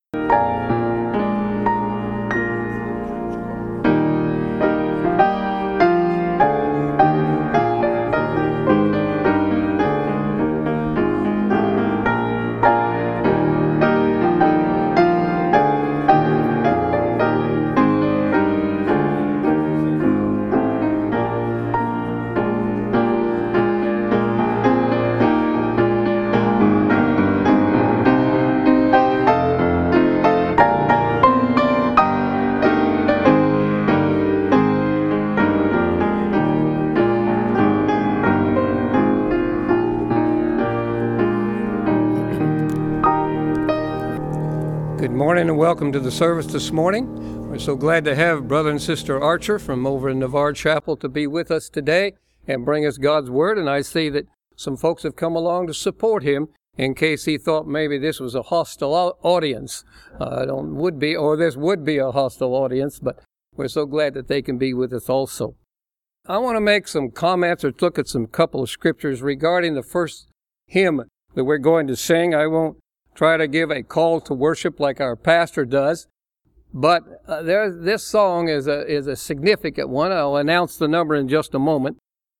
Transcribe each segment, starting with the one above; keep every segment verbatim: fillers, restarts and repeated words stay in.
Good morning and welcome to the service this morning. We're so glad to have Brother and Sister Archer from over in Navarre Chapel to be with us today and bring us God's Word. And I see that some folks have come along to support him in case he thought maybe this was a hostile audience. Uh, I don't would be, or this would be a hostile audience, but we're so glad that they can be with us also. I want to make some comments or look at some couple of scriptures regarding the first hymn that we're going to sing. I won't try to give a call to worship like our pastor does, but uh, there, this song is a is a significant one. I'll announce the number in just a moment.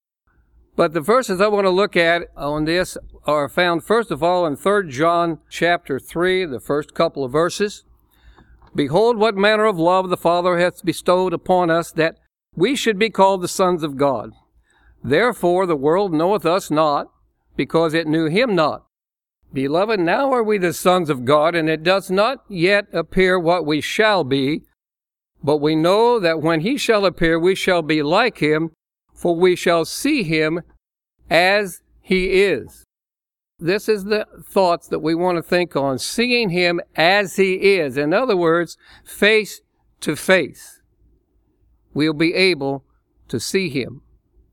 But the verses I want to look at on this are found first of all in Third John chapter three, the first couple of verses. Behold, what manner of love the Father hath bestowed upon us, that we should be called the sons of God. Therefore the world knoweth us not, because it knew him not. Beloved, now are we the sons of God, and it does not yet appear what we shall be, but we know that when he shall appear, we shall be like him, for we shall see him as he is. This is the thoughts that we want to think on, seeing him as he is. In other words, face to face. We'll be able to see him.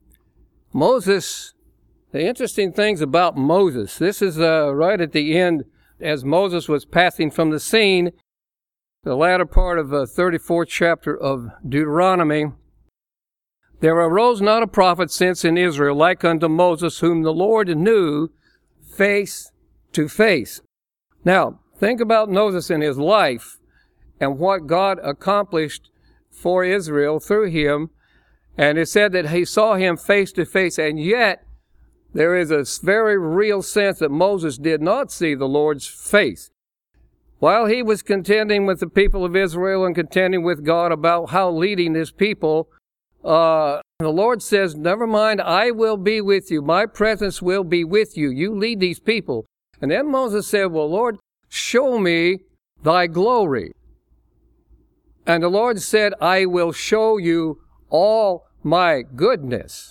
Moses, the interesting things about Moses, this is uh, right at the end, as Moses was passing from the scene, the latter part of the thirty-fourth chapter of Deuteronomy. There arose not a prophet since in Israel like unto Moses, whom the Lord knew face to face. Now, think about Moses in his life and what God accomplished for Israel through him. And it said that he saw him face to face, and yet there is a very real sense that Moses did not see the Lord's face. While he was contending with the people of Israel and contending with God about how leading his people, uh, the Lord says, never mind, I will be with you. My presence will be with you. You lead these people. And then Moses said, well, Lord, show me thy glory. And the Lord said, I will show you all my goodness.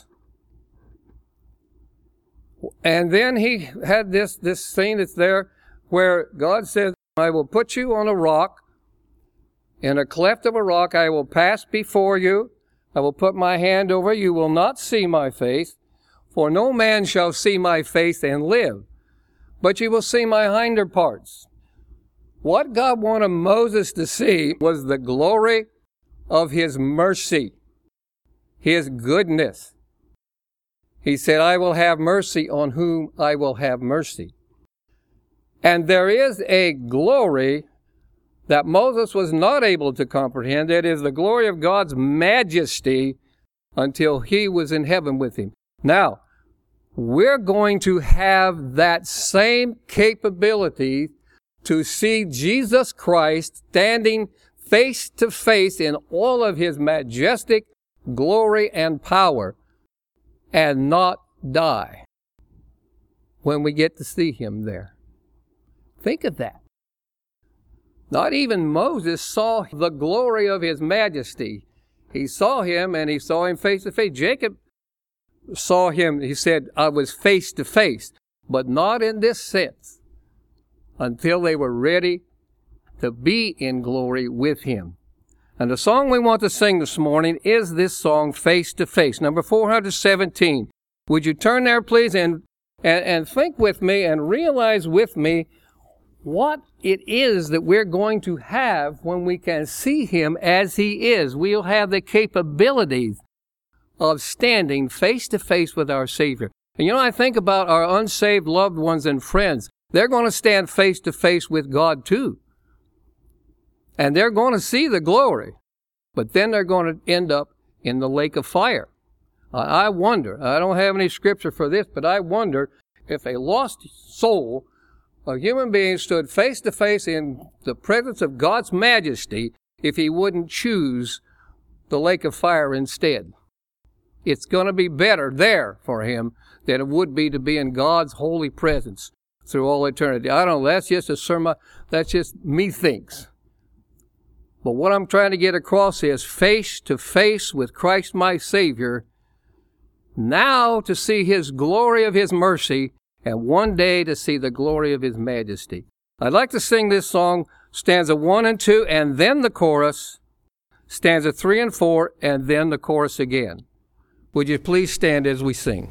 And then he had this, this scene that's there where God says, I will put you on a rock, in a cleft of a rock I will pass before you, I will put my hand over you, will not see my face, for no man shall see my face and live, but you will see my hinder parts. What God wanted Moses to see was the glory of his mercy, his goodness. He said, I will have mercy on whom I will have mercy. And there is a glory that Moses was not able to comprehend. That is the glory of God's majesty until he was in heaven with him. Now, we're going to have that same capability to see Jesus Christ standing face to face in all of his majestic glory and power, and not die when we get to see him there. Think of that. Not even Moses saw the glory of his majesty. He saw him, and he saw him face to face. Jacob saw him, he said, I was face to face, but not in this sense until they were ready to be in glory with him. And the song we want to sing this morning is this song, Face to Face, number four hundred seventeen. Would you turn there, please, and, and, and think with me and realize with me what it is that we're going to have when we can see him as he is. We'll have the capabilities of standing face to face with our Savior. And you know, I think about our unsaved loved ones and friends. They're going to stand face to face with God too. And they're going to see the glory, but then they're going to end up in the lake of fire. I wonder, I don't have any scripture for this, but I wonder if a lost soul, a human being, stood face to face in the presence of God's majesty, if he wouldn't choose the lake of fire instead. It's going to be better there for him than it would be to be in God's holy presence through all eternity. I don't know, that's just a sermon, that's just me thinks. But what I'm trying to get across is face to face with Christ my Savior, now to see His glory of His mercy, and one day to see the glory of His majesty. I'd like to sing this song, stanza one and two, and then the chorus, stanza three and four, and then the chorus again. Would you please stand as we sing?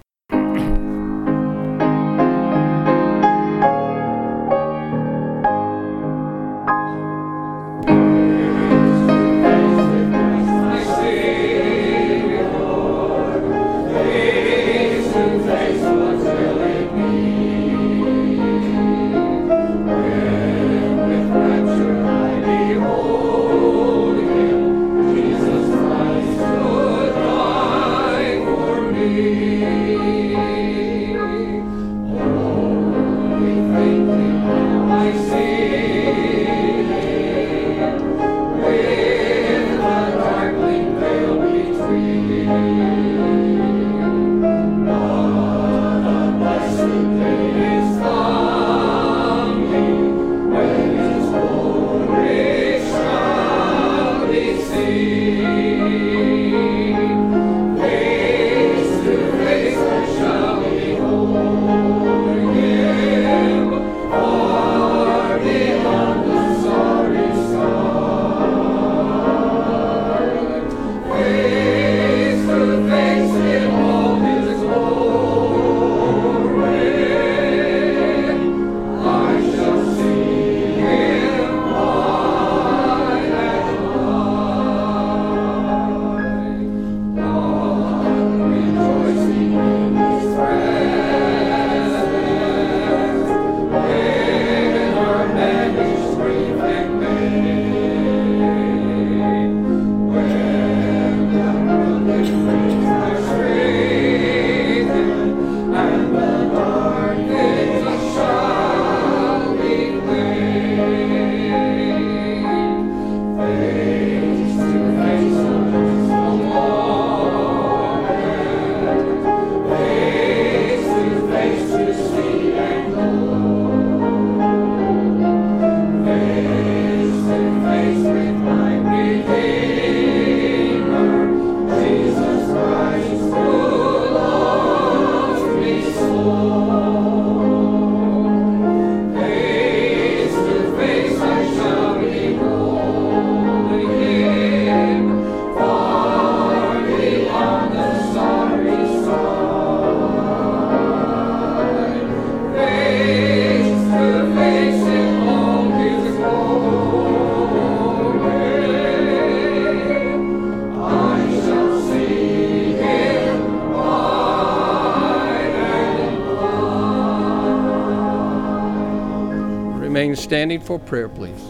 Standing for prayer, please.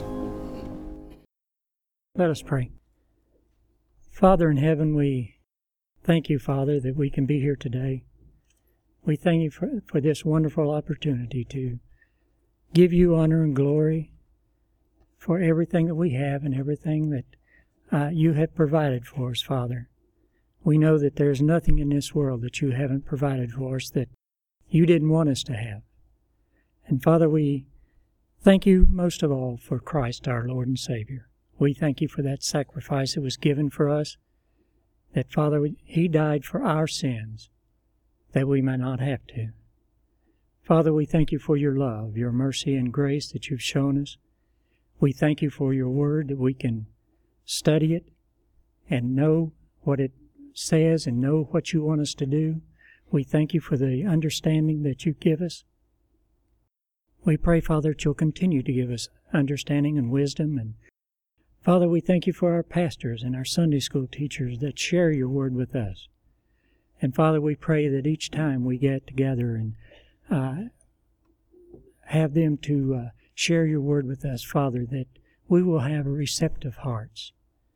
Let us pray. Father in heaven, we thank you, Father, that we can be here today. We thank you for, for this wonderful opportunity to give you honor and glory for everything that we have and everything that uh, you have provided for us, Father. We know that there's nothing in this world that you haven't provided for us that you didn't want us to have. And Father, we thank you most of all for Christ, our Lord and Savior. We thank you for that sacrifice that was given for us, that, Father, He died for our sins, that we might not have to. Father, we thank you for your love, your mercy and grace that you've shown us. We thank you for your word, that we can study it and know what it says and know what you want us to do. We thank you for the understanding that you give us. We pray, Father, that you'll continue to give us understanding and wisdom. And Father, we thank you for our pastors and our Sunday school teachers that share your word with us. And Father, we pray that each time we get together and uh, have them to uh, share your word with us, Father, that we will have receptive hearts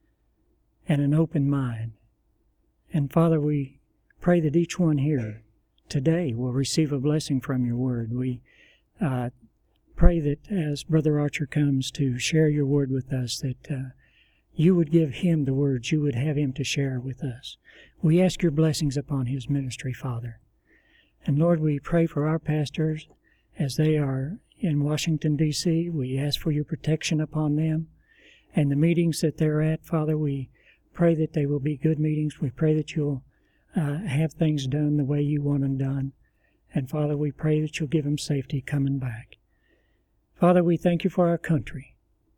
and an open mind. And Father, we pray that each one here today will receive a blessing from your word. We uh, pray that as Brother Archer comes to share your word with us, that uh, you would give him the words you would have him to share with us. We ask your blessings upon his ministry, Father. And Lord, we pray for our pastors as they are in Washington, D C We ask for your protection upon them. And the meetings that they're at, Father, we pray that they will be good meetings. We pray that you'll uh, have things done the way you want them done. And Father, we pray that you'll give them safety coming back. Father, we thank you for our country.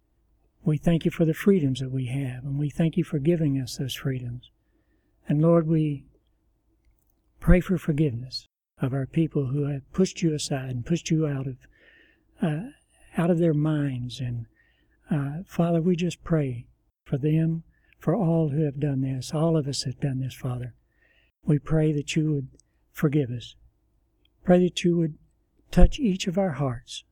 We thank you for the freedoms that we have, and we thank you for giving us those freedoms. And Lord, we pray for forgiveness of our people who have pushed you aside and pushed you out of uh, out of their minds. And uh, Father, we just pray for them, for all who have done this. All of us have done this, Father. We pray that you would forgive us. Pray that you would touch each of our hearts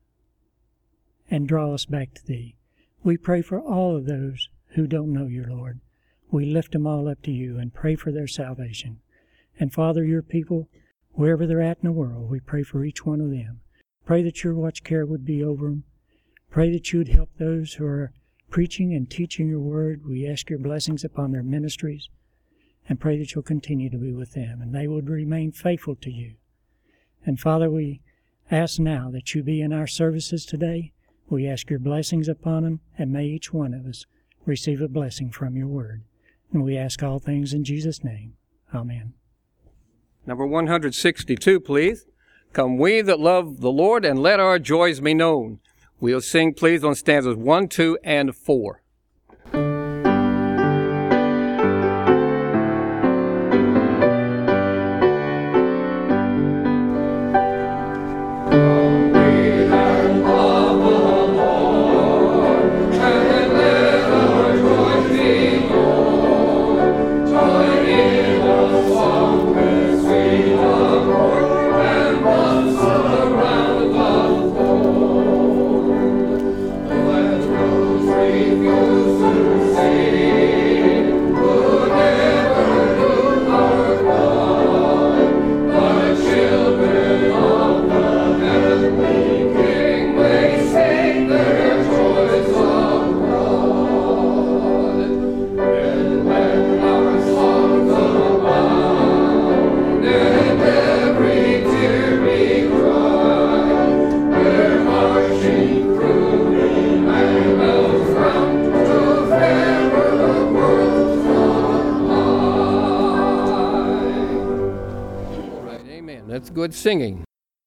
and draw us back to thee. We pray for all of those who don't know you, Lord. We lift them all up to you and pray for their salvation. And Father, your people, wherever they're at in the world, we pray for each one of them. Pray that your watch care would be over them. Pray that you would help those who are preaching and teaching your word. We ask your blessings upon their ministries, and pray that you'll continue to be with them, and they would remain faithful to you. And Father, we ask now that you be in our services today. We ask your blessings upon them, and may each one of us receive a blessing from your word. And we ask all things in Jesus' name. Amen. Number one hundred sixty-two, please. Come we that love the Lord, and let our joys be known. We'll sing, please, on stanzas one, two, and four. That's good singing.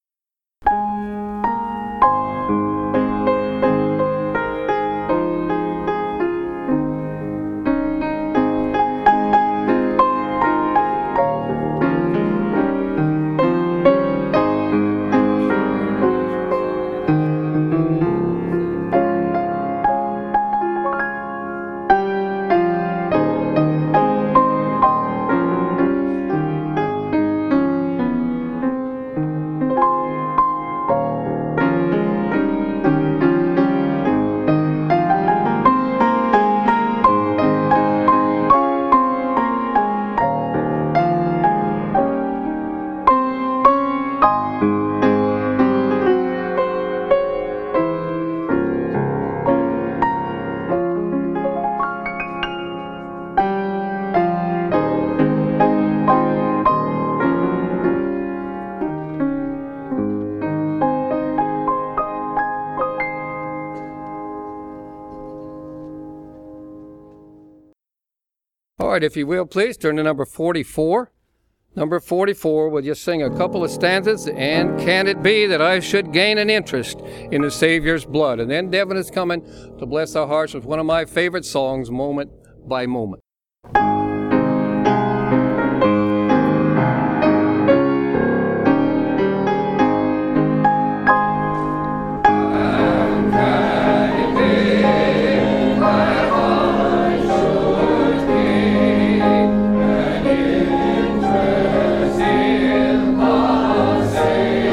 All right, if you will, please turn to number forty-four. Number forty-four, we'll just sing a couple of stanzas, and can it be that I should gain an interest in the Savior's blood? And then Devin is coming to bless our hearts with one of my favorite songs, Moment by Moment.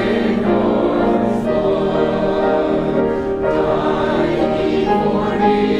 For me.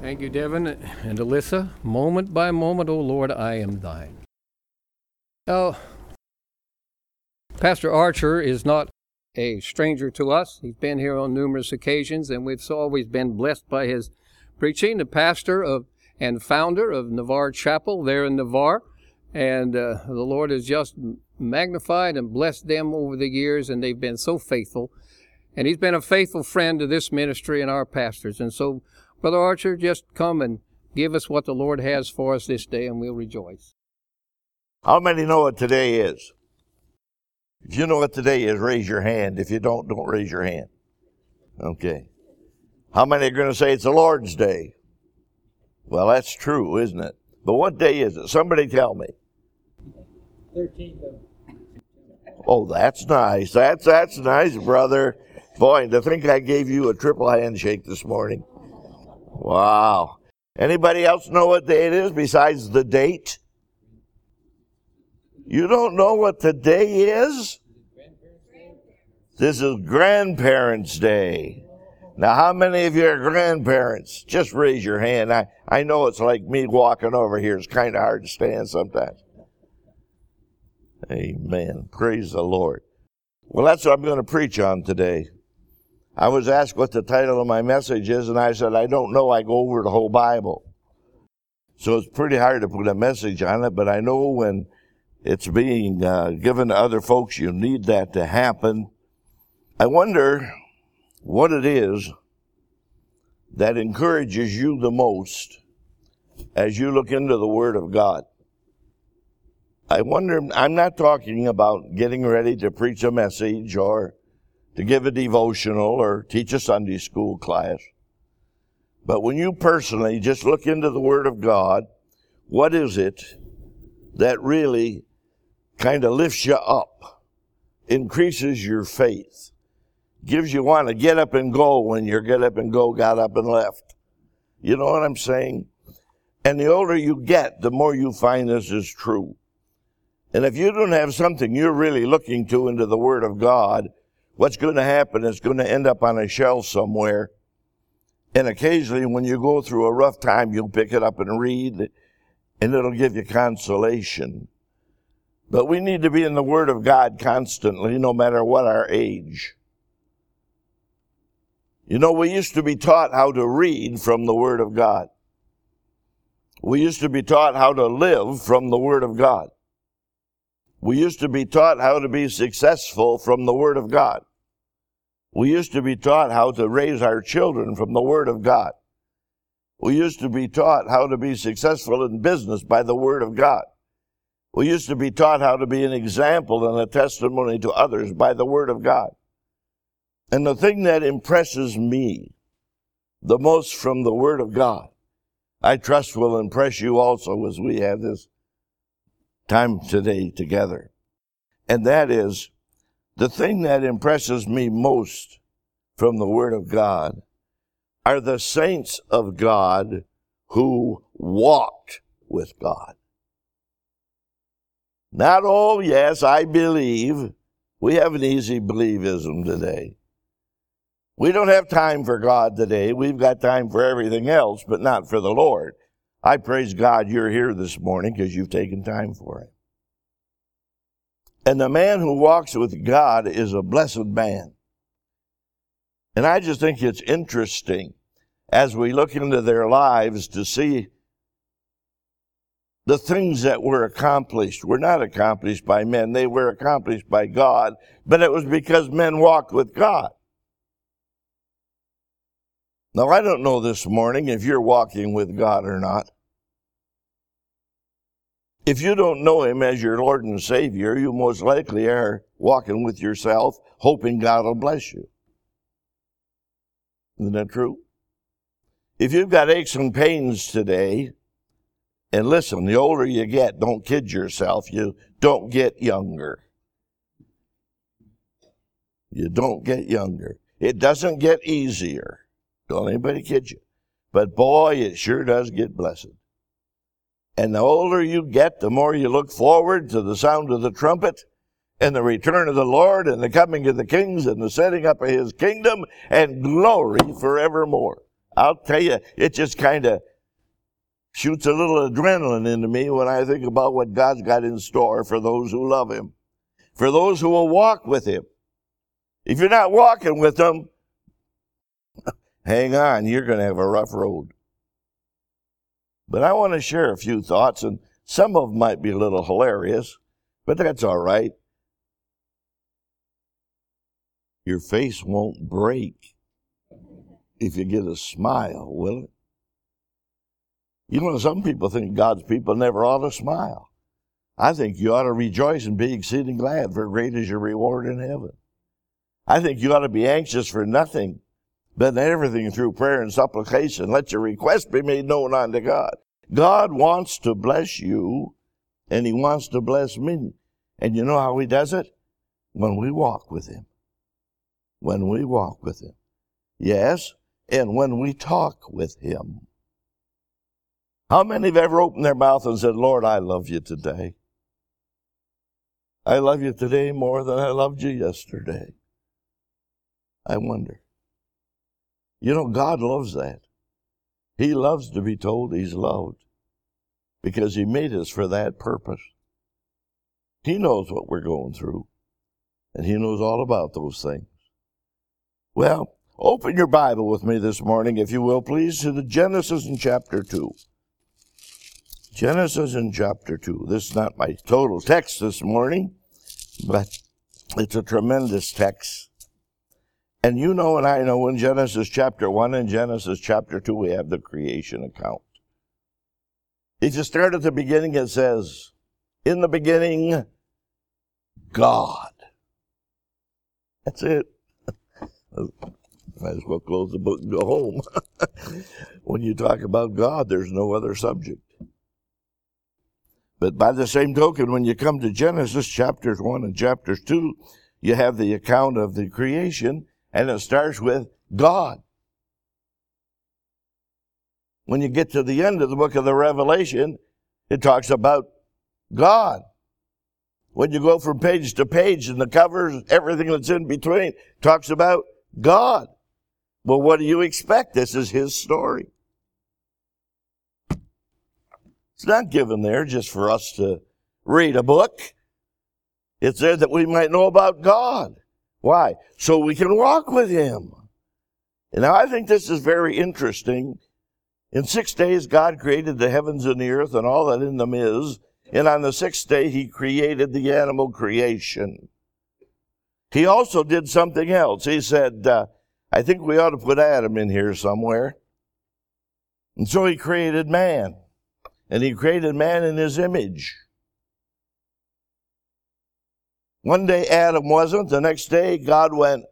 Thank you, Devin and Alyssa. Moment by moment, O Lord, I am thine. Now, Pastor Archer is not a stranger to us. He's been here on numerous occasions, and we've always been blessed by his preaching. The pastor of and founder of Navarre Chapel there in Navarre, and uh, the Lord has just magnified and blessed them over the years, and they've been so faithful. And he's been a faithful friend to this ministry and our pastors. And so, Brother Archer, just come and give us what the Lord has for us this day, and we'll rejoice. How many know what today is? If you know what today is, raise your hand. If you don't, don't raise your hand. Okay. How many are going to say it's the Lord's Day? Well, that's true, isn't it? But what day is it? Somebody tell me. thirteenth. Oh, that's nice. That's that's nice, brother. Boy, to think I gave you a triple handshake this morning. Wow. Anybody else know what day it is besides the date? You don't know what the day is? This is Grandparents' Day. Now, how many of you are grandparents? Just raise your hand. I, I know it's like me walking over here. It's kind of hard to stand sometimes. Amen. Praise the Lord. Well, that's what I'm going to preach on today. I was asked what the title of my message is, and I said, I don't know. I go over the whole Bible. So it's pretty hard to put a message on it, but I know when it's being uh, given to other folks, you need that to happen. I wonder what it is that encourages you the most as you look into the Word of God. I wonder, I'm not talking about getting ready to preach a message or to give a devotional or teach a Sunday school class. But when you personally just look into the Word of God, what is it that really kind of lifts you up, increases your faith, gives you want to get up and go when your get up and go got up and left? You know what I'm saying? And the older you get, the more you find this is true. And if you don't have something you're really looking to into the Word of God, what's going to happen is going to end up on a shelf somewhere. And occasionally when you go through a rough time, you'll pick it up and read, and it'll give you consolation. But we need to be in the Word of God constantly, no matter what our age. You know, we used to be taught how to read from the Word of God. We used to be taught how to live from the Word of God. We used to be taught how to be successful from the Word of God. We used to be taught how to raise our children from the Word of God. We used to be taught how to be successful in business by the Word of God. We used to be taught how to be an example and a testimony to others by the Word of God. And the thing that impresses me the most from the Word of God, I trust will impress you also as we have this time today together. And that is, the thing that impresses me most from the Word of God are the saints of God who walked with God. Not, oh, yes, I believe. We have an easy believism today. We don't have time for God today. We've got time for everything else, but not for the Lord. I praise God you're here this morning because you've taken time for it. And the man who walks with God is a blessed man. And I just think it's interesting as we look into their lives to see the things that were accomplished were not accomplished by men. They were accomplished by God, but it was because men walked with God. Now, I don't know this morning if you're walking with God or not. If you don't know Him as your Lord and Savior, you most likely are walking with yourself, hoping God will bless you. Isn't that true? If you've got aches and pains today, and listen, the older you get, don't kid yourself, you don't get younger. You don't get younger. It doesn't get easier. Don't anybody kid you. But boy, it sure does get blessed. And the older you get, the more you look forward to the sound of the trumpet and the return of the Lord and the coming of the kings and the setting up of His kingdom and glory forevermore. I'll tell you, it just kind of shoots a little adrenaline into me when I think about what God's got in store for those who love him, for those who will walk with him. If you're not walking with him, hang on, you're going to have a rough road. But I want to share a few thoughts, and some of them might be a little hilarious, but that's all right. Your face won't break if you get a smile, will it? You know, some people think God's people never ought to smile. I think you ought to rejoice and be exceeding glad, for great is your reward in heaven. I think you ought to be anxious for nothing, but in everything through prayer and supplication. Let your request be made known unto God. God wants to bless you, and he wants to bless me. And you know how he does it? When we walk with him. When we walk with him. Yes, and when we talk with him. How many have ever opened their mouth and said, Lord, I love you today. I love you today more than I loved you yesterday. I wonder. You know, God loves that. He loves to be told he's loved because he made us for that purpose. He knows what we're going through, and he knows all about those things. Well, open your Bible with me this morning, if you will, please, to the Genesis in chapter two. Genesis in chapter two. This is not my total text this morning, but it's a tremendous text. And you know and I know in Genesis chapter one and Genesis chapter two, we have the creation account. If you start at the beginning, it says, in the beginning, God. That's it. Might as well close the book and go home. When you talk about God, there's no other subject. But by the same token, when you come to Genesis chapters one and chapters two, you have the account of the creation, and it starts with God. When you get to the end of the book of the Revelation, it talks about God. When you go from page to page and the covers, everything that's in between, talks about God. Well, what do you expect? This is his story. It's not given there just for us to read a book. It's there that we might know about God. Why? So we can walk with him. And now I think this is very interesting. In six days, God created the heavens and the earth and all that in them is. And on the sixth day, he created the animal creation. He also did something else. He said, uh, I think we ought to put Adam in here somewhere. And so he created man. And he created man in his image. One day Adam wasn't. The next day God went,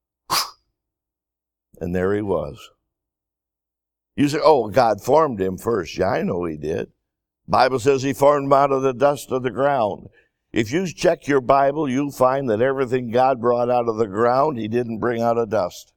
and there he was. You say, oh, God formed him first. Yeah, I know he did. Bible says he formed him out of the dust of the ground. If you check your Bible, you'll find that everything God brought out of the ground, he didn't bring out of dust.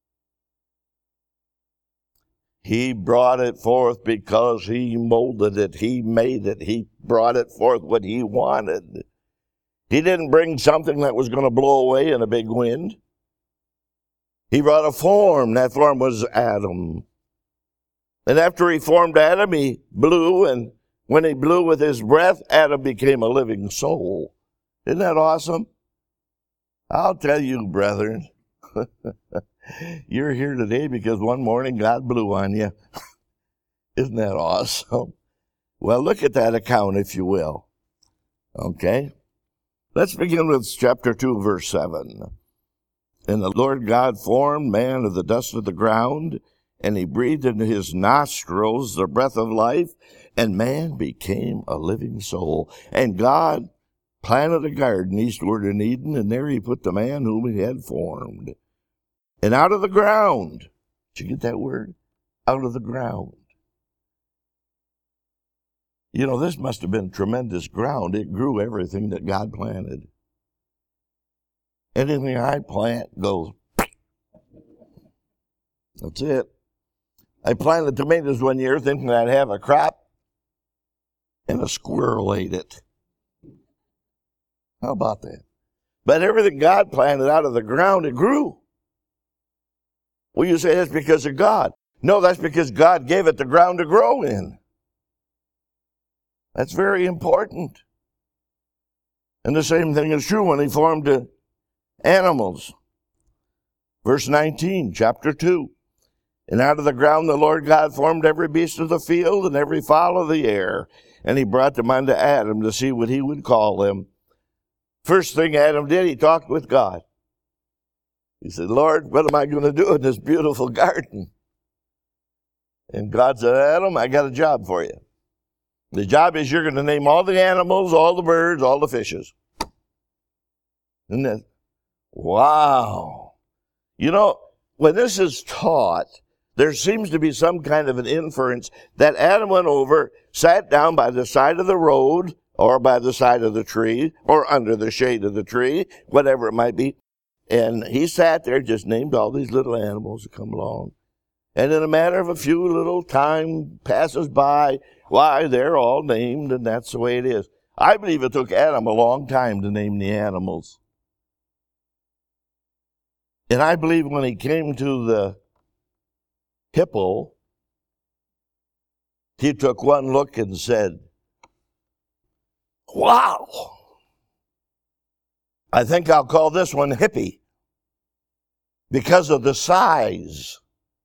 He brought it forth because he molded it. He made it. He brought it forth what he wanted. He didn't bring something that was going to blow away in a big wind. He brought a form. That form was Adam. And after he formed Adam, he blew, and when he blew with his breath, Adam became a living soul. Isn't that awesome? I'll tell you, brethren, you're here today because one morning God blew on you. Isn't that awesome? Well, look at that account, if you will. Okay? Let's begin with chapter two, verse seven. And the Lord God formed man of the dust of the ground, and he breathed into his nostrils the breath of life, and man became a living soul. And God planted a garden eastward in Eden, and there he put the man whom he had formed. And out of the ground, did you get that word? Out of the ground. You know, this must have been tremendous ground. It grew everything that God planted. Anything I plant goes. That's it. I planted tomatoes one year thinking I'd have a crop, and a squirrel ate it. How about that? But everything God planted out of the ground, it grew. Well, you say that's because of God. No, that's because God gave it the ground to grow in. That's very important. And the same thing is true when he formed the animals. Verse nineteen, chapter two. And out of the ground the Lord God formed every beast of the field and every fowl of the air. And he brought them unto Adam to see what he would call them. First thing Adam did, he talked with God. He said, Lord, what am I going to do in this beautiful garden? And God said, Adam, I got a job for you. The job is you're going to name all the animals, all the birds, all the fishes. Isn't that? Wow. You know, when this is taught, there seems to be some kind of an inference that Adam went over, sat down by the side of the road, or by the side of the tree, or under the shade of the tree, whatever it might be. And he sat there, just named all these little animals that come along. And in a matter of a few little time passes by, why, they're all named, and that's the way it is. I believe it took Adam a long time to name the animals. And I believe when he came to the hippo, he took one look and said, wow, I think I'll call this one hippie because of the size.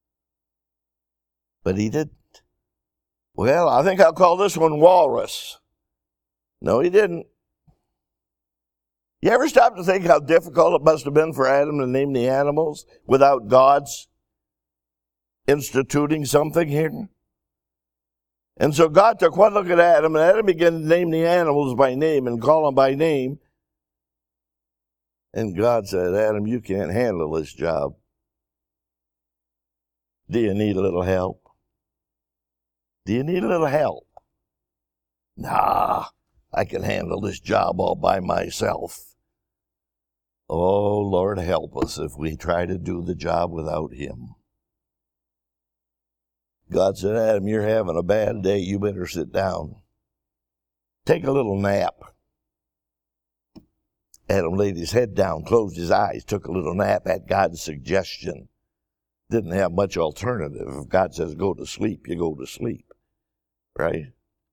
But he didn't. Well, I think I'll call this one walrus. No, he didn't. You ever stop to think how difficult it must have been for Adam to name the animals without God's instituting something here? And so God took one look at Adam, and Adam began to name the animals by name and call them by name. And God said, Adam, you can't handle this job. Do you need a little help? Do you need a little help? Nah, I can handle this job all by myself. Oh, Lord, help us if we try to do the job without him. God said, Adam, you're having a bad day. You better sit down. Take a little nap. Adam laid his head down, closed his eyes, took a little nap at God's suggestion. Didn't have much alternative. If God says go to sleep, you go to sleep. Right?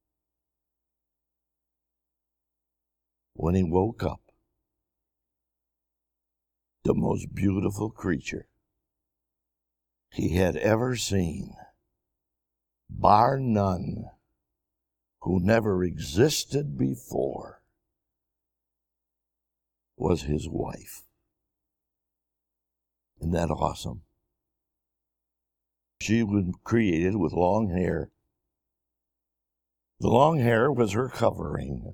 When he woke up, the most beautiful creature he had ever seen, bar none, who never existed before, was his wife. Isn't that awesome? She was created with long hair. The long hair was her covering.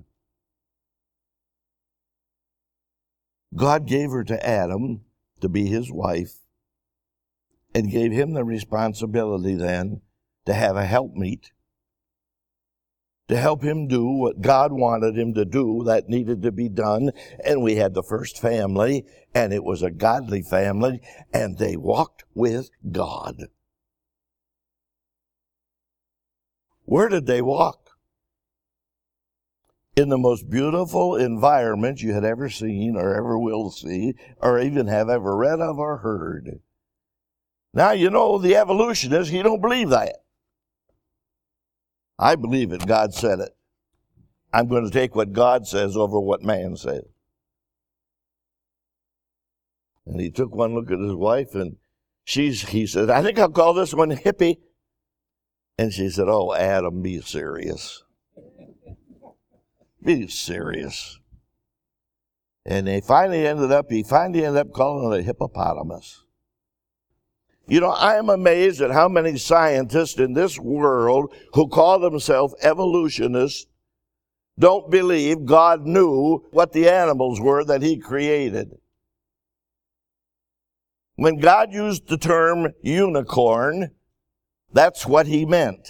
God gave her to Adam to be his wife and gave him the responsibility then to have a helpmeet, to help him do what God wanted him to do that needed to be done. And we had the first family, and it was a godly family, and they walked with God. Where did they walk? In the most beautiful environment you had ever seen or ever will see or even have ever read of or heard. Now, you know, the evolutionists, he don't believe that. I believe it. God said it. I'm going to take what God says over what man says. And he took one look at his wife, and she's, he said, I think I'll call this one hippie. And she said, oh, Adam, be serious. Be serious. And they finally ended up, he finally ended up calling it a hippopotamus. You know, I am amazed at how many scientists in this world who call themselves evolutionists don't believe God knew what the animals were that he created. When God used the term unicorn, that's what he meant.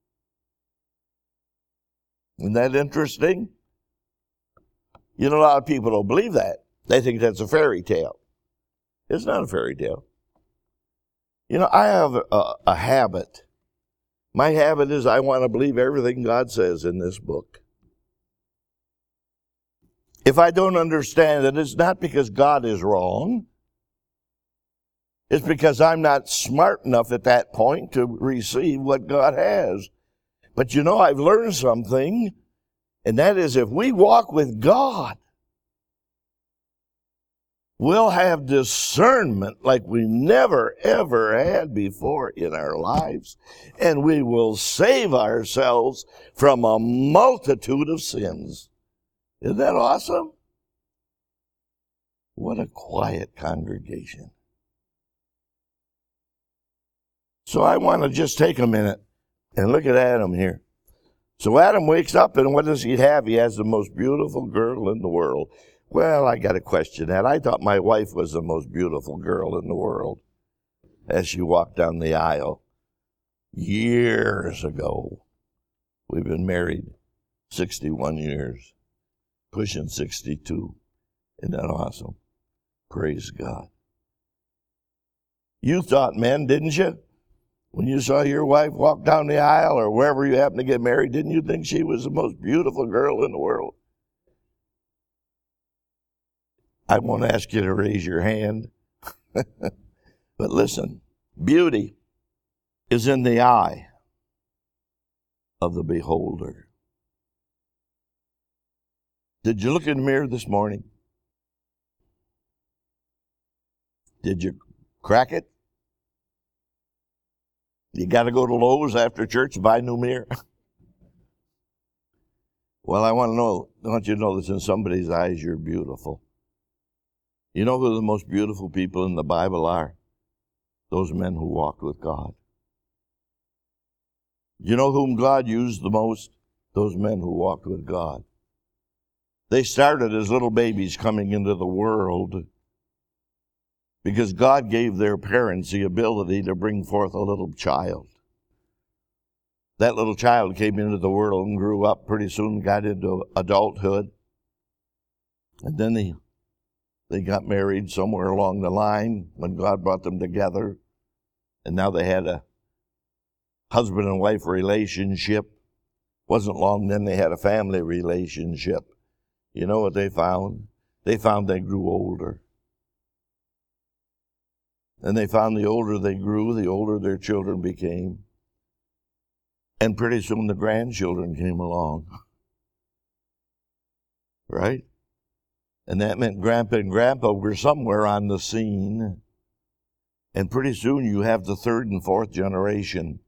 Isn't that interesting? You know, a lot of people don't believe that. They think that's a fairy tale. It's not a fairy tale. You know, I have a, a habit. My habit is I want to believe everything God says in this book. If I don't understand it, it's not because God is wrong. It's because I'm not smart enough at that point to receive what God has. But you know, I've learned something, and that is if we walk with God, we'll have discernment like we never, ever had before in our lives. And we will save ourselves from a multitude of sins. Isn't that awesome? What a quiet congregation. So I want to just take a minute and look at Adam here. So Adam wakes up, and what does he have? He has the most beautiful girl in the world. Well, I got to question that. I thought my wife was the most beautiful girl in the world as she walked down the aisle years ago. We've been married sixty-one years, pushing sixty-two. Isn't that awesome? Praise God. You thought, men, didn't you? When you saw your wife walk down the aisle or wherever you happened to get married, didn't you think she was the most beautiful girl in the world? I won't ask you to raise your hand. But listen, beauty is in the eye of the beholder. Did you look in the mirror this morning? Did you crack it? You got to go to Lowe's after church to buy a new mirror? Well, I want to know, I want you to know that in somebody's eyes you're beautiful. You know who the most beautiful people in the Bible are? Those men who walked with God. You know whom God used the most? Those men who walked with God. They started as little babies coming into the world because God gave their parents the ability to bring forth a little child. That little child came into the world and grew up, pretty soon got into adulthood. And then they, they got married somewhere along the line when God brought them together. And now they had a husband and wife relationship. Wasn't long then they had a family relationship. You know what they found? They found they grew older. And they found the older they grew, the older their children became. And pretty soon the grandchildren came along. Right? And that meant Grandpa and Grandpa were somewhere on the scene. And pretty soon you have the third and fourth generation.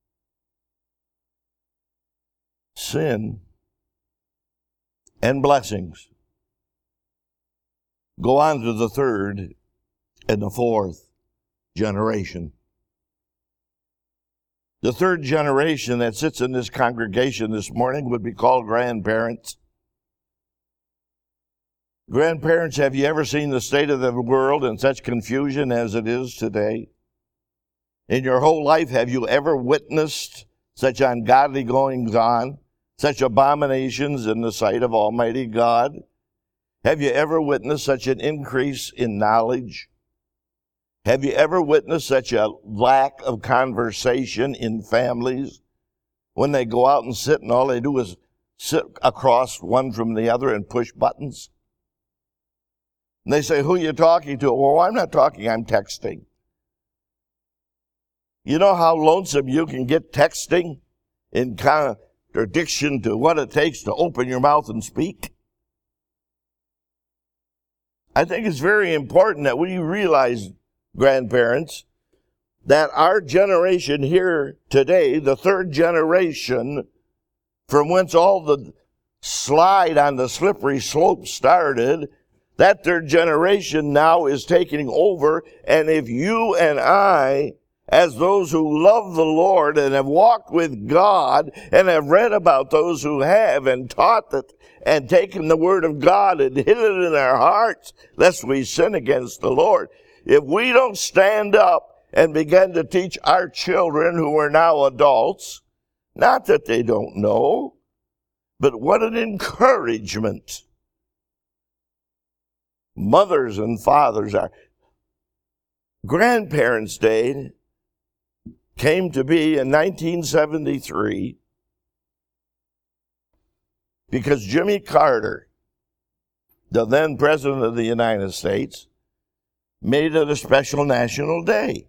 Sin and blessings go on to the third and the fourth generation. The third generation that sits in this congregation this morning would be called grandparents. Grandparents, have you ever seen the state of the world in such confusion as it is today? In your whole life, have you ever witnessed such ungodly goings on, such abominations in the sight of Almighty God? Have you ever witnessed such an increase in knowledge? Have you ever witnessed such a lack of conversation in families? When they go out and sit and all they do is sit across one from the other and push buttons. And they say, who are you talking to? Well, I'm not talking, I'm texting. You know how lonesome you can get texting in contradiction to what it takes to open your mouth and speak? I think it's very important that we realize, grandparents, that our generation here today, the third generation, from whence all the slide on the slippery slope started, that third generation now is taking over. And if you and I, as those who love the Lord and have walked with God and have read about those who have and taught it and taken the word of God and hid it in our hearts, lest we sin against the Lord, if we don't stand up and begin to teach our children who are now adults, not that they don't know, but what an encouragement mothers and fathers are. Grandparents' Day came to be in nineteen seventy-three because Jimmy Carter, the then President of the United States, made it a special national day.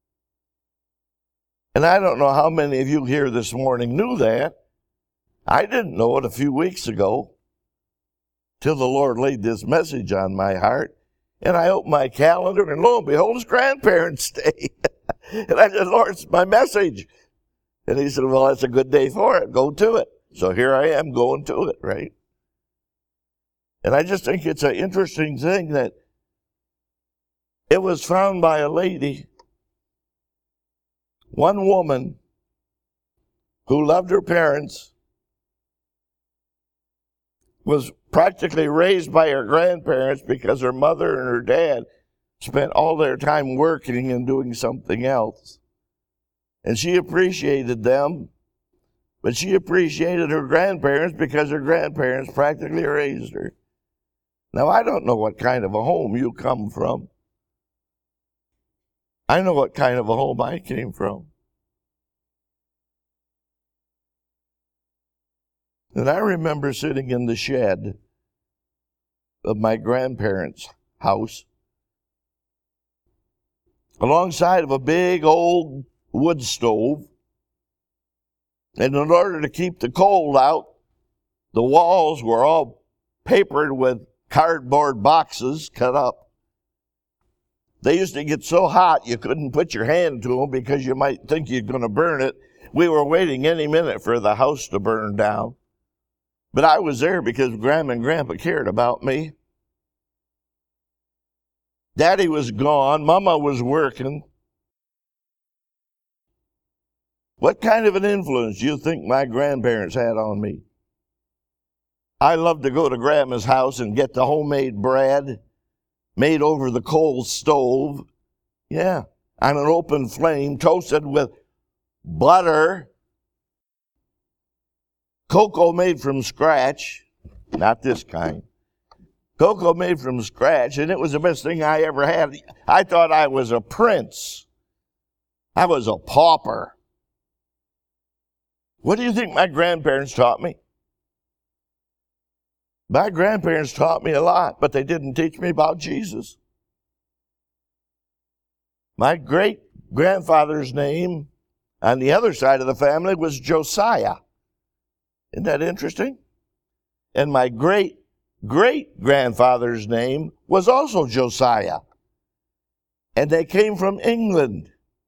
And I don't know how many of you here this morning knew that. I didn't know it a few weeks ago till the Lord laid this message on my heart. And I opened my calendar, and lo and behold, it's Grandparents' Day. And I said, Lord, it's my message. And he said, well, that's a good day for it. Go to it. So here I am going to it, right? And I just think it's an interesting thing that it was found by a lady, one woman who loved her parents, was practically raised by her grandparents because her mother and her dad spent all their time working and doing something else. And she appreciated them, but she appreciated her grandparents because her grandparents practically raised her. Now, I don't know what kind of a home you come from. I know what kind of a home I came from. And I remember sitting in the shed of my grandparents' house alongside of a big old wood stove. And in order to keep the cold out, the walls were all papered with cardboard boxes cut up. They used to get so hot you couldn't put your hand to them because you might think you're going to burn it. We were waiting any minute for the house to burn down. But I was there because Grandma and Grandpa cared about me. Daddy was gone. Mama was working. What kind of an influence do you think my grandparents had on me? I loved to go to Grandma's house and get the homemade bread made over the coal stove. Yeah, on an open flame, toasted with butter. Cocoa made from scratch, not this kind. Cocoa made from scratch, and it was the best thing I ever had. I thought I was a prince. I was a pauper. What do you think my grandparents taught me? My grandparents taught me a lot, but they didn't teach me about Jesus. My great-grandfather's name on the other side of the family was Josiah. Isn't that interesting? And my great-great-grandfather's name was also Josiah. And they came from England.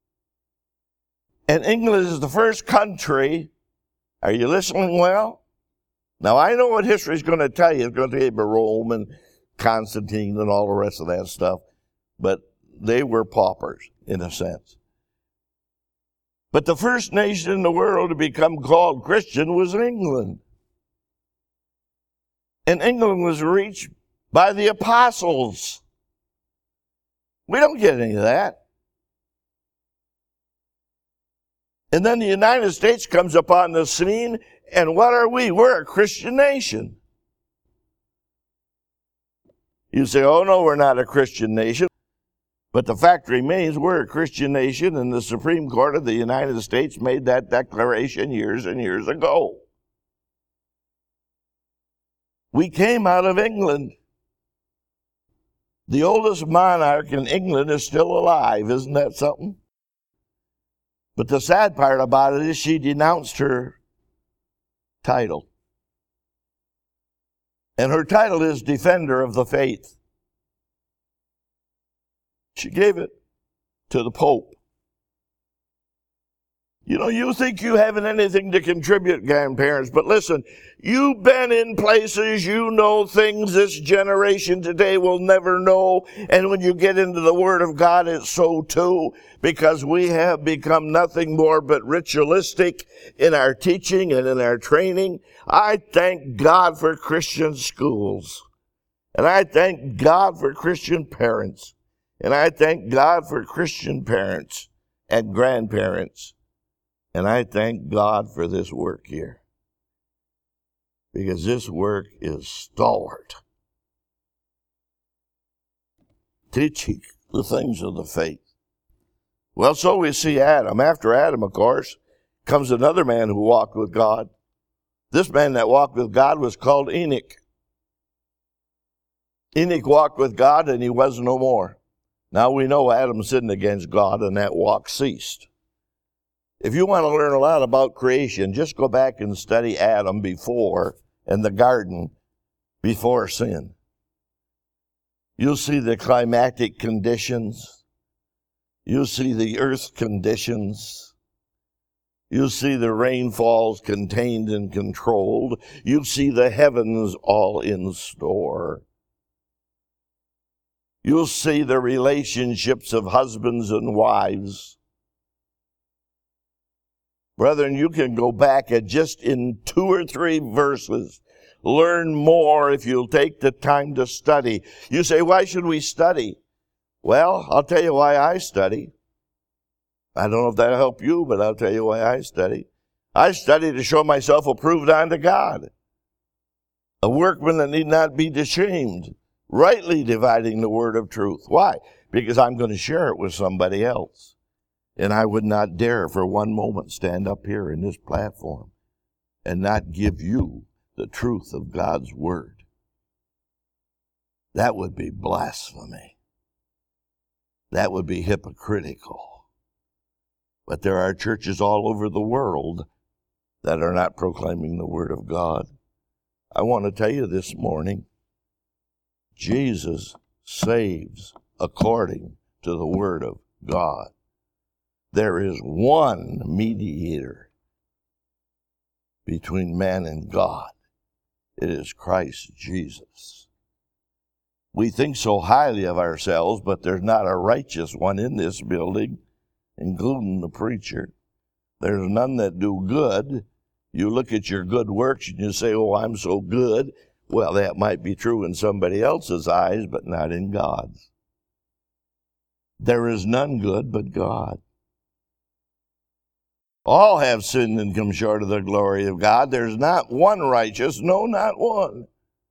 And England is the first country. Are you listening well? Now, I know what history is going to tell you. It's going to tell you about Rome and Constantine and all the rest of that stuff. But they were paupers, in a sense. But the first nation in the world to become called Christian was England. And England was reached by the apostles. We don't get any of that. And then the United States comes upon the scene, and what are we? We're a Christian nation. You say, oh no, we're not a Christian nation. But the fact remains we're a Christian nation, and the Supreme Court of the United States made that declaration years and years ago. We came out of England. The oldest monarch in England is still alive. Isn't that something? But the sad part about it is she denounced her title. And her title is Defender of the Faith. She gave it to the Pope. You know, you think you haven't anything to contribute, grandparents, but listen, you've been in places, you know things this generation today will never know, and when you get into the Word of God, it's so too, because we have become nothing more but ritualistic in our teaching and in our training. I thank God for Christian schools, and I thank God for Christian parents, and I thank God for Christian parents and grandparents. And I thank God for this work here, because this work is stalwart. Teaching the things of the faith. Well, so we see Adam. After Adam, of course, comes another man who walked with God. This man that walked with God was called Enoch. Enoch walked with God, and he was no more. Now we know Adam sinned against God and that walk ceased. If you want to learn a lot about creation, just go back and study Adam before and the garden before sin. You'll see the climatic conditions. You'll see the earth conditions. You'll see the rainfalls contained and controlled. You'll see the heavens all in store. You'll see the relationships of husbands and wives. Brethren, you can go back and just in two or three verses learn more if you'll take the time to study. You say, why should we study? Well, I'll tell you why I study. I don't know if that'll help you, but I'll tell you why I study. I study to show myself approved unto God, a workman that need not be ashamed, rightly dividing the word of truth. Why? Because I'm going to share it with somebody else. And I would not dare for one moment stand up here in this platform and not give you the truth of God's word. That would be blasphemy. That would be hypocritical. But there are churches all over the world that are not proclaiming the word of God. I want to tell you this morning, Jesus saves according to the word of God. There is one mediator between man and God. It is Christ Jesus. We think so highly of ourselves, but there's not a righteous one in this building, including the preacher. There's none that do good. You look at your good works and you say, oh, I'm so good. Well, that might be true in somebody else's eyes, but not in God's. There is none good but God. All have sinned and come short of the glory of God. There's not one righteous, no, not one.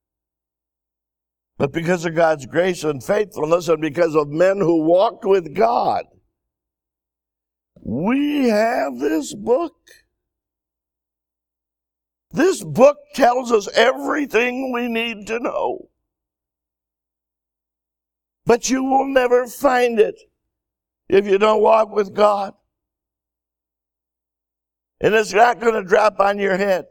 But because of God's grace and faithfulness and because of men who walked with God, we have this book. This book tells us everything we need to know. But you will never find it if you don't walk with God. And it's not going to drop on your head.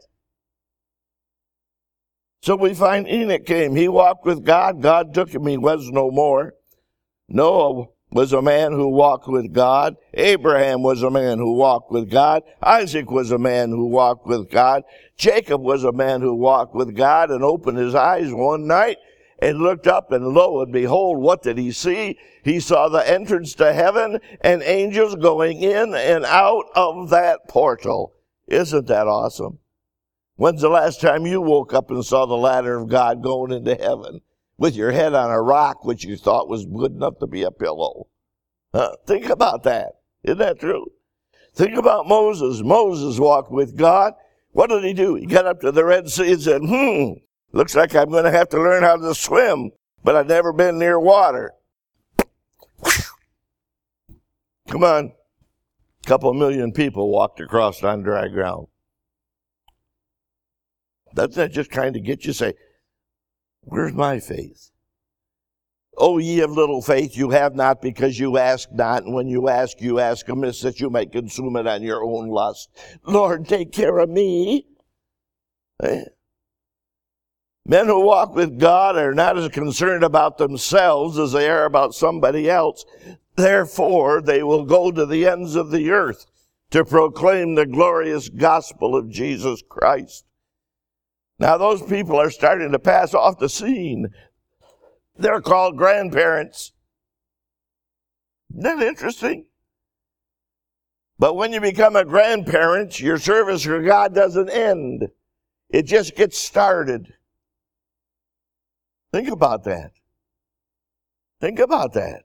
So we find Enoch came. He walked with God. God took him. He was no more. Noah was a man who walked with God. Abraham was a man who walked with God. Isaac was a man who walked with God. Jacob was a man who walked with God and opened his eyes one night and looked up, and lo and behold, what did he see? He saw the entrance to heaven and angels going in and out of that portal. Isn't that awesome? When's the last time you woke up and saw the ladder of God going into heaven with your head on a rock which you thought was good enough to be a pillow? Huh? Think about that. Isn't that true? Think about Moses. Moses walked with God. What did he do? He got up to the Red Sea and said, hmm, looks like I'm going to have to learn how to swim, but I've never been near water. Come on. A couple million people walked across on dry ground. Doesn't that just kind of get you say, where's my faith? Oh, ye of little faith, you have not because you ask not. And when you ask, you ask amiss that you may consume it on your own lust. Lord, take care of me. Eh? Men who walk with God are not as concerned about themselves as they are about somebody else. Therefore, they will go to the ends of the earth to proclaim the glorious gospel of Jesus Christ. Now, those people are starting to pass off the scene. They're called grandparents. Isn't that interesting? But when you become a grandparent, your service for God doesn't end. It just gets started. Think about that. Think about that.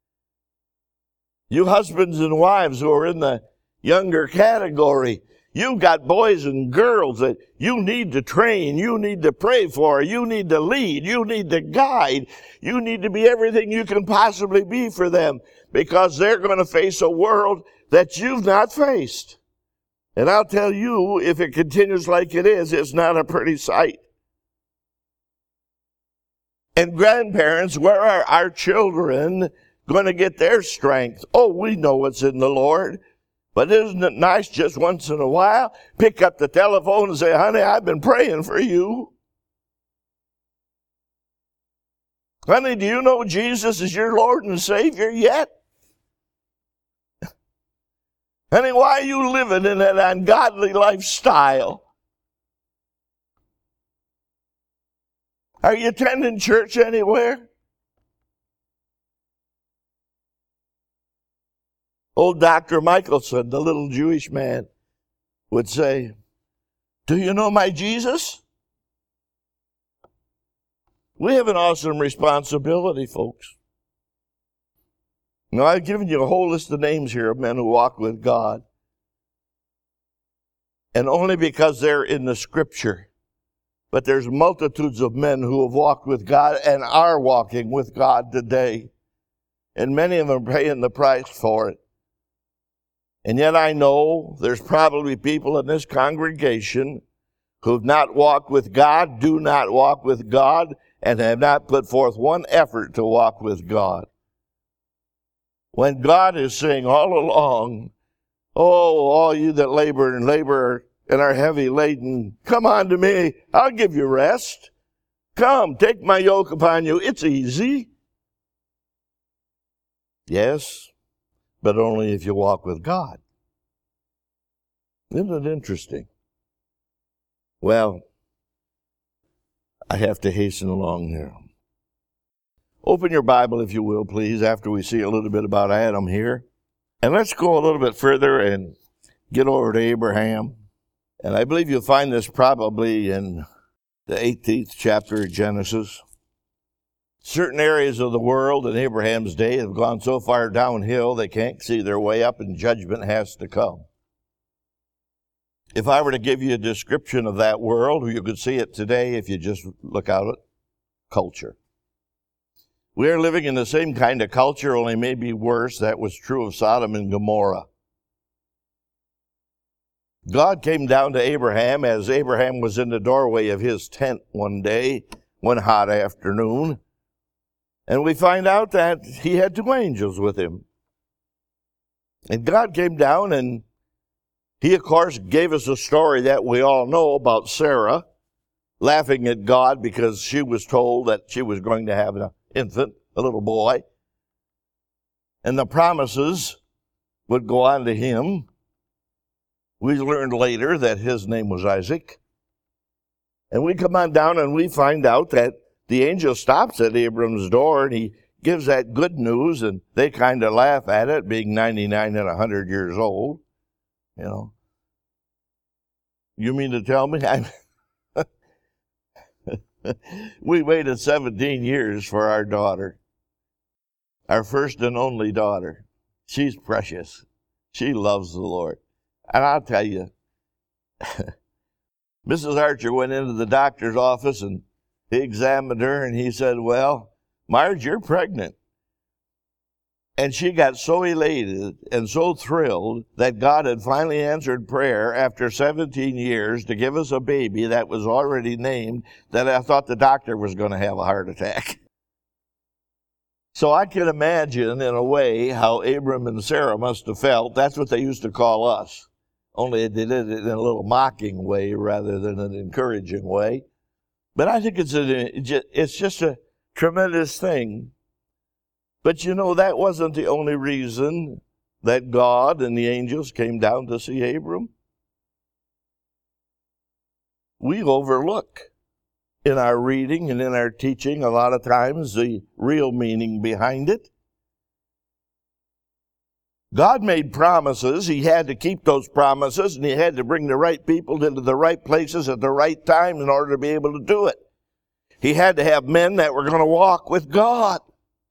You husbands and wives who are in the younger category, you've got boys and girls that you need to train, you need to pray for, you need to lead, you need to guide, you need to be everything you can possibly be for them because they're going to face a world that you've not faced. And I'll tell you, if it continues like it is, it's not a pretty sight. And grandparents, where are our children going to get their strength? Oh, we know it's in the Lord. But isn't it nice just once in a while, pick up the telephone and say, honey, I've been praying for you. Honey, do you know Jesus is your Lord and Savior yet? Honey, why are you living in that ungodly lifestyle? Are you attending church anywhere? Old Doctor Michelson, the little Jewish man, would say, do you know my Jesus? We have an awesome responsibility, folks. Now, I've given you a whole list of names here of men who walk with God. And only because they're in the Scripture. But there's multitudes of men who have walked with God and are walking with God today. And many of them are paying the price for it. And yet I know there's probably people in this congregation who've not walked with God, do not walk with God, and have not put forth one effort to walk with God. When God is saying all along, oh, all you that labor and labor and are heavy laden, come on to me, I'll give you rest. Come, take my yoke upon you, it's easy. Yes, but only if you walk with God. Isn't it interesting? Well, I have to hasten along here. Open your Bible, if you will, please, after we see a little bit about Adam here. And let's go a little bit further and get over to Abraham. And I believe you'll find this probably in the eighteenth chapter of Genesis. Certain areas of the world in Abraham's day have gone so far downhill they can't see their way up and judgment has to come. If I were to give you a description of that world, you could see it today if you just look out at culture. We are living in the same kind of culture, only maybe worse. That was true of Sodom and Gomorrah. God came down to Abraham as Abraham was in the doorway of his tent one day, one hot afternoon. And we find out that he had two angels with him. And God came down and he, of course, gave us a story that we all know about Sarah laughing at God because she was told that she was going to have an infant, a little boy. And the promises would go on to him. We learned later that his name was Isaac. And we come on down and we find out that the angel stops at Abram's door and he gives that good news, and they kind of laugh at it, being ninety-nine and one hundred years old. You know, you mean to tell me I'm we waited seventeen years for our daughter, our first and only daughter. She's precious. She loves the Lord. And I'll tell you, Missus Archer went into the doctor's office and he examined her and he said, well, Marge, you're pregnant. And she got so elated and so thrilled that God had finally answered prayer after seventeen years to give us a baby that was already named, that I thought the doctor was going to have a heart attack. So I can imagine, in a way, how Abram and Sarah must have felt. That's what they used to call us, only they did it in a little mocking way rather than an encouraging way. But I think it's a, it's just a tremendous thing. But you know, that wasn't the only reason that God and the angels came down to see Abram. We overlook in our reading and in our teaching a lot of times the real meaning behind it. God made promises. He had to keep those promises, and he had to bring the right people into the right places at the right time in order to be able to do it. He had to have men that were going to walk with God.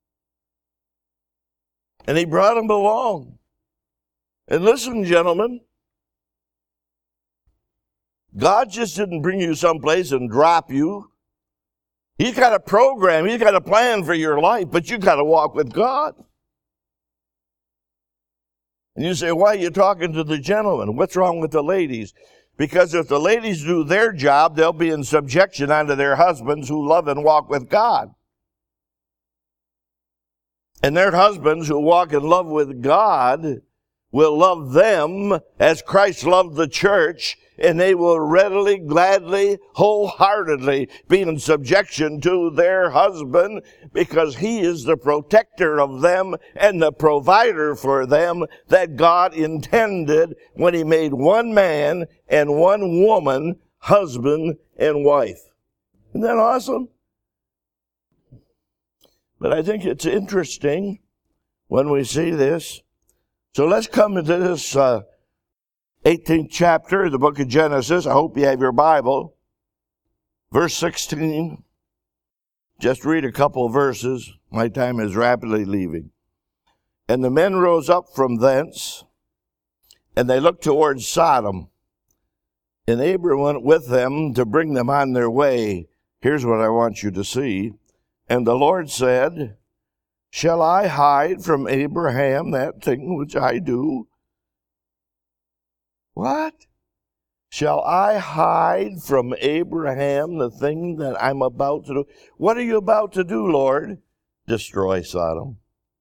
And he brought them along. And listen, gentlemen, God just didn't bring you someplace and drop you. He's got a program. He's got a plan for your life, but you've got to walk with God. And you say, why are you talking to the gentlemen? What's wrong with the ladies? Because if the ladies do their job, they'll be in subjection unto their husbands who love and walk with God. And their husbands who walk in love with God will love them as Christ loved the church, and they will readily, gladly, wholeheartedly be in subjection to their husband because he is the protector of them and the provider for them that God intended when he made one man and one woman husband and wife. Isn't that awesome? But I think it's interesting when we see this. So let's come into this uh, eighteenth chapter of the book of Genesis. I hope you have your Bible. Verse sixteen. Just read a couple of verses. My time is rapidly leaving. And the men rose up from thence, and they looked towards Sodom. And Abram went with them to bring them on their way. Here's what I want you to see. And the Lord said, shall I hide from Abraham that thing which I do? What? Shall I hide from Abraham the thing that I'm about to do? What are you about to do, Lord? Destroy Sodom.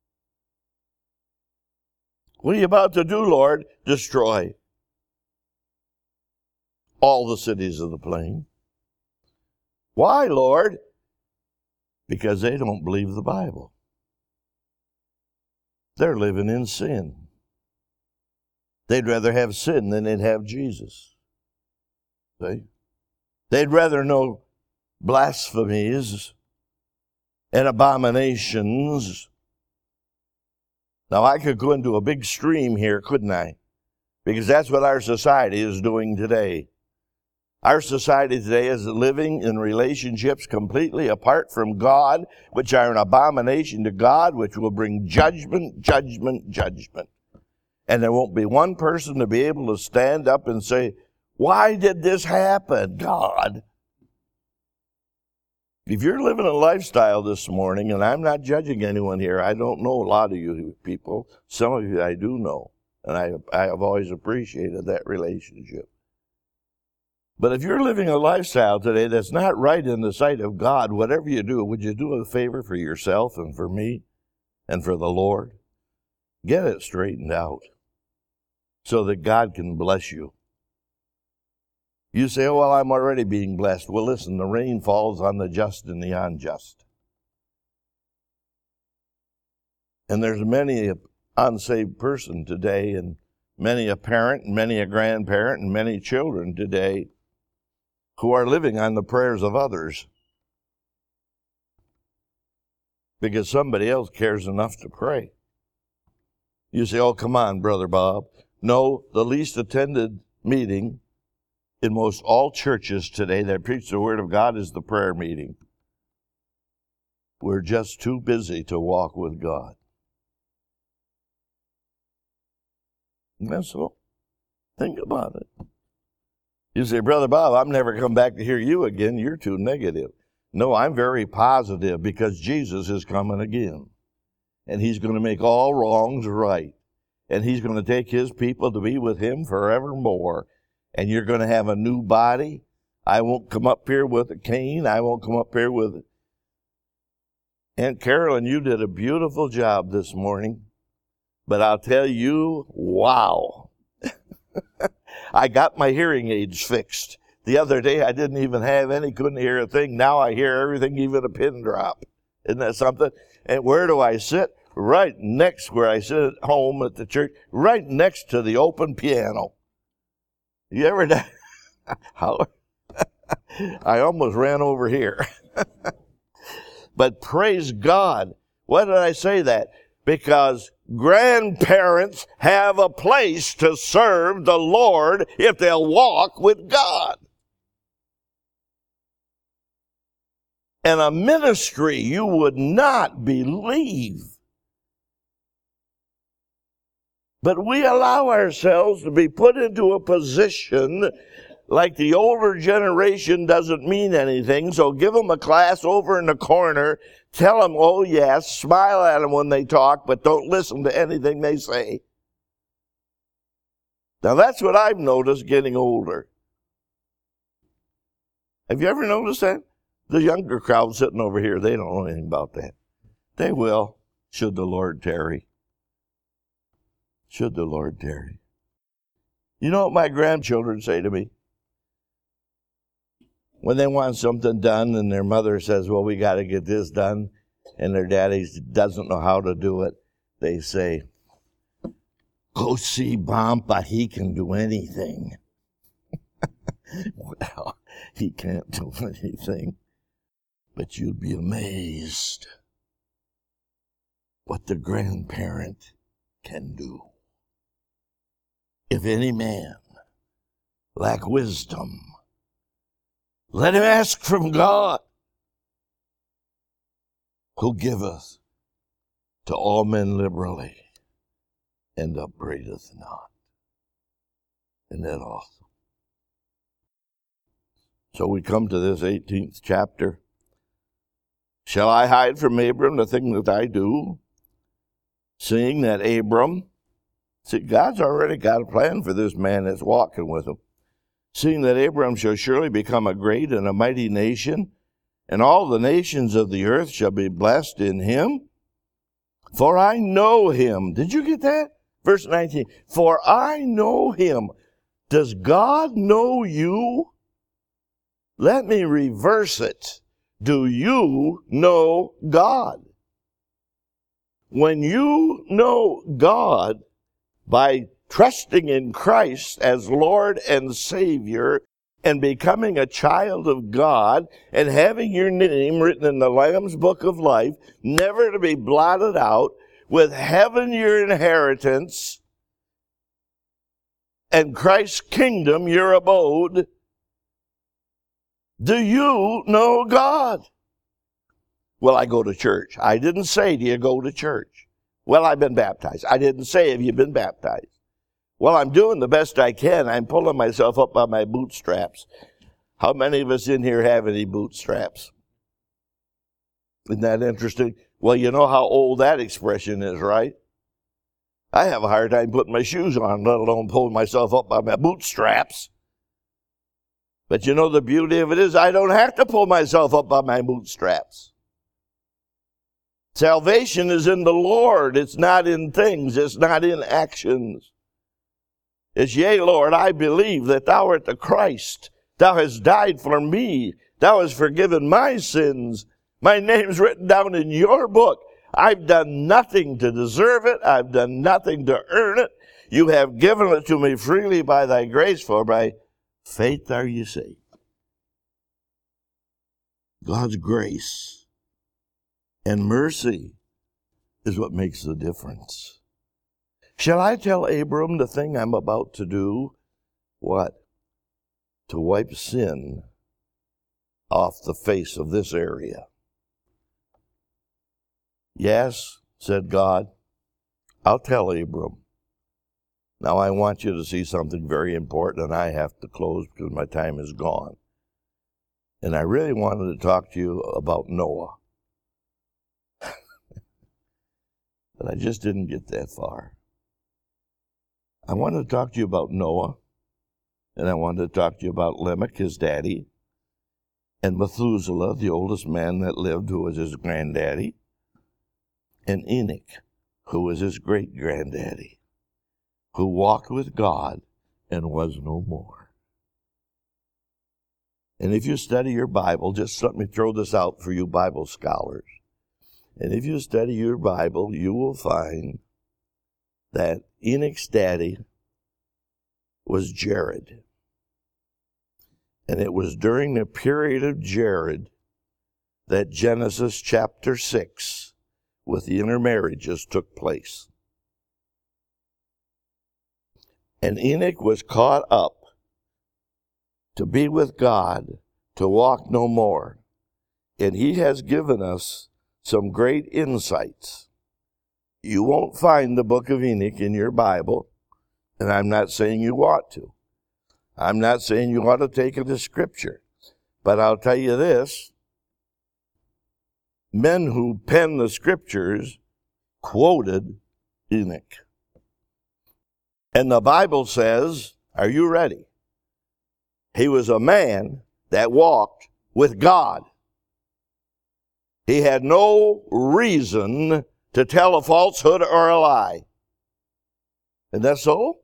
What are you about to do, Lord? Destroy all the cities of the plain. Why, Lord? Because they don't believe the Bible. They're living in sin. They'd rather have sin than they'd have Jesus. See? They'd rather know blasphemies and abominations. Now, I could go into a big stream here, couldn't I? Because that's what our society is doing today. Our society today is living in relationships completely apart from God, which are an abomination to God, which will bring judgment, judgment, judgment. And there won't be one person to be able to stand up and say, why did this happen, God? If you're living a lifestyle this morning, and I'm not judging anyone here, I don't know a lot of you people. Some of you I do know, and I, I have always appreciated that relationship. But if you're living a lifestyle today that's not right in the sight of God, whatever you do, would you do a favor for yourself and for me and for the Lord? Get it straightened out so that God can bless you. You say, oh, well, I'm already being blessed. Well, listen, the rain falls on the just and the unjust. And there's many an unsaved person today, and many a parent, and many a grandparent, and many children today who are living on the prayers of others because somebody else cares enough to pray. You say, oh, come on, Brother Bob. No, the least attended meeting in most all churches today that preach the Word of God is the prayer meeting. We're just too busy to walk with God. And so, think about it. You say, Brother Bob, I'm never come back to hear you again. You're too negative. No, I'm very positive because Jesus is coming again. And he's going to make all wrongs right. And he's going to take his people to be with him forevermore. And you're going to have a new body. I won't come up here with a cane. I won't come up here with... Aunt Carolyn, you did a beautiful job this morning. But I'll tell you, wow. I got my hearing aids fixed. The other day I didn't even have any, couldn't hear a thing. Now I hear everything, even a pin drop. Isn't that something? And where do I sit? Right next where I sit at home at the church, right next to the open piano. You ever done? How? I almost ran over here. But praise God. Why did I say that? Because grandparents have a place to serve the Lord if they'll walk with God. And a ministry you would not believe. But we allow ourselves to be put into a position like the older generation doesn't mean anything, so give them a class over in the corner. Tell them, oh yes, smile at them when they talk, but don't listen to anything they say. Now that's what I've noticed getting older. Have you ever noticed that? The younger crowd sitting over here, they don't know anything about that. They will. should the Lord tarry. Should the Lord tarry. You know what my grandchildren say to me? When they want something done and their mother says, well, we got to get this done, and their daddy doesn't know how to do it, they say, go see Bampa, he can do anything. Well, he can't do anything, but you'd be amazed what the grandparent can do. If any man lack wisdom, let him ask from God, who giveth to all men liberally and upbraideth not. Isn't that awesome? So we come to this eighteenth chapter. Shall I hide from Abram the thing that I do? Seeing that Abram, see, God's already got a plan for this man that's walking with him. Seeing that Abram shall surely become a great and a mighty nation, and all the nations of the earth shall be blessed in him. For I know him. Did you get that? Verse nineteen. For I know him. Does God know you? Let me reverse it. Do you know God? When you know God by trusting in Christ as Lord and Savior and becoming a child of God and having your name written in the Lamb's Book of Life, never to be blotted out, with heaven your inheritance and Christ's kingdom your abode, do you know God? Well, I go to church. I didn't say, do you go to church? Well, I've been baptized. I didn't say, have you been baptized? Well, I'm doing the best I can. I'm pulling myself up by my bootstraps. How many of us in here have any bootstraps? Isn't that interesting? Well, you know how old that expression is, right? I have a hard time putting my shoes on, let alone pulling myself up by my bootstraps. But you know the beauty of it is I don't have to pull myself up by my bootstraps. Salvation is in the Lord. It's not in things. It's not in actions. It's, yea, Lord, I believe that thou art the Christ. Thou hast died for me. Thou hast forgiven my sins. My name's written down in your book. I've done nothing to deserve it. I've done nothing to earn it. You have given it to me freely by thy grace, for by faith are you saved. God's grace and mercy is what makes the difference. Shall I tell Abram the thing I'm about to do? What? To wipe sin off the face of this area. Yes, said God, I'll tell Abram. Now I want you to see something very important, and I have to close because my time is gone. And I really wanted to talk to you about Noah. But I just didn't get that far. I wanted to talk to you about Noah, and I wanted to talk to you about Lamech, his daddy, and Methuselah, the oldest man that lived, who was his granddaddy, and Enoch, who was his great-granddaddy, who walked with God and was no more. And if you study your Bible, just let me throw this out for you Bible scholars. And if you study your Bible, you will find that Enoch's daddy was Jared. And it was during the period of Jared that Genesis chapter six, with the intermarriages, took place. And Enoch was caught up to be with God, to walk no more. And he has given us some great insights. You won't find the book of Enoch in your Bible, and I'm not saying you ought to. I'm not saying you ought to take it as scripture. But I'll tell you this, men who penned the scriptures quoted Enoch. And the Bible says, are you ready? He was a man that walked with God. He had no reason to to tell a falsehood or a lie. Isn't that so?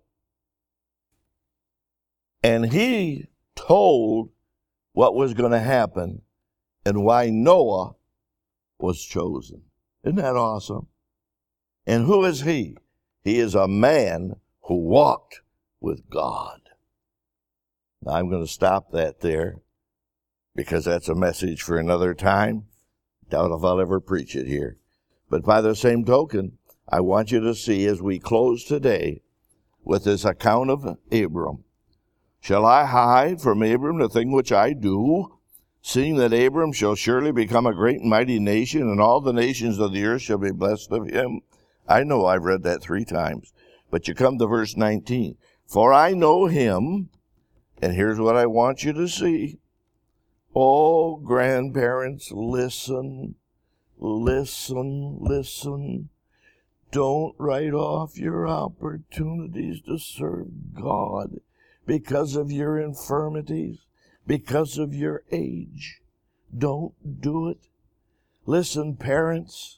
And he told what was going to happen and why Noah was chosen. Isn't that awesome? And who is he? He is a man who walked with God. Now, I'm going to stop that there because that's a message for another time. Doubt if I'll ever preach it here. But by the same token, I want you to see as we close today with this account of Abram. Shall I hide from Abram the thing which I do, seeing that Abram shall surely become a great and mighty nation, and all the nations of the earth shall be blessed of him? I know I've read that three times. But you come to verse nineteen. For I know him, and here's what I want you to see. Oh, grandparents, listen, listen, listen. Don't write off your opportunities to serve God because of your infirmities, because of your age. Don't do it. Listen, parents,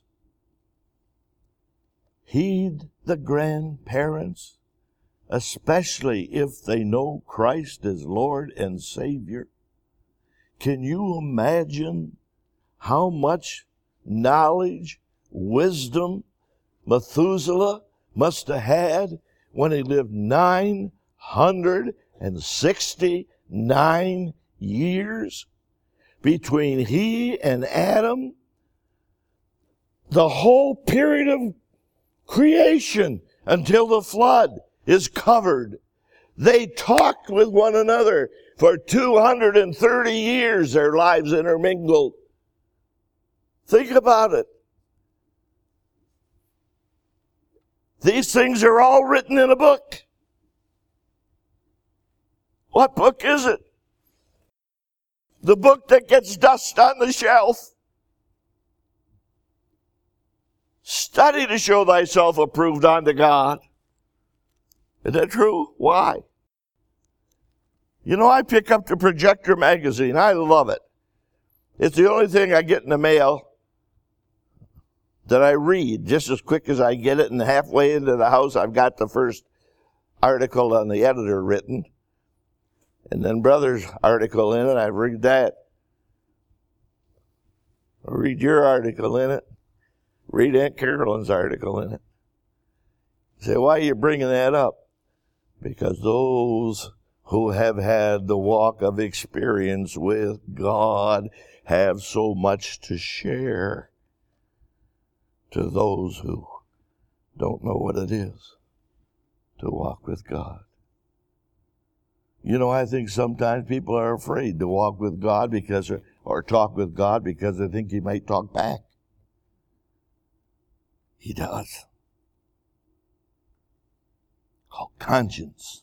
heed the grandparents, especially if they know Christ as Lord and Savior. Can you imagine how much knowledge, wisdom Methuselah must have had when he lived nine hundred sixty-nine years? Between he and Adam, the whole period of creation until the flood is covered. They talked with one another for two hundred thirty years, their lives intermingled. Think about it. These things are all written in a book. What book is it? The book that gets dust on the shelf. Study to show thyself approved unto God. Is that true? Why? You know, I pick up the Projector magazine. I love it. It's the only thing I get in the mail that I read just as quick as I get it, and halfway into the house I've got the first article on the editor written, and then Brother's article in it. I read that. I read your article in it. Read Aunt Carolyn's article in it. You say, why are you bringing that up? Because those who have had the walk of experience with God have so much to share to those who don't know what it is to walk with God. You know, I think sometimes people are afraid to walk with God because, or talk with God because they think he might talk back. He does. Called conscience.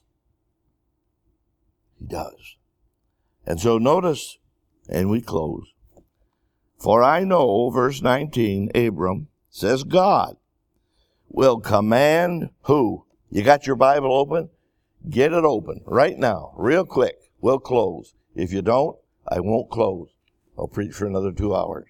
He does. And so notice, and we close. For I know, verse nineteen, Abram, says God will command who? You got your Bible open? Get it open right now, real quick. We'll close. If you don't, I won't close. I'll preach for another two hours.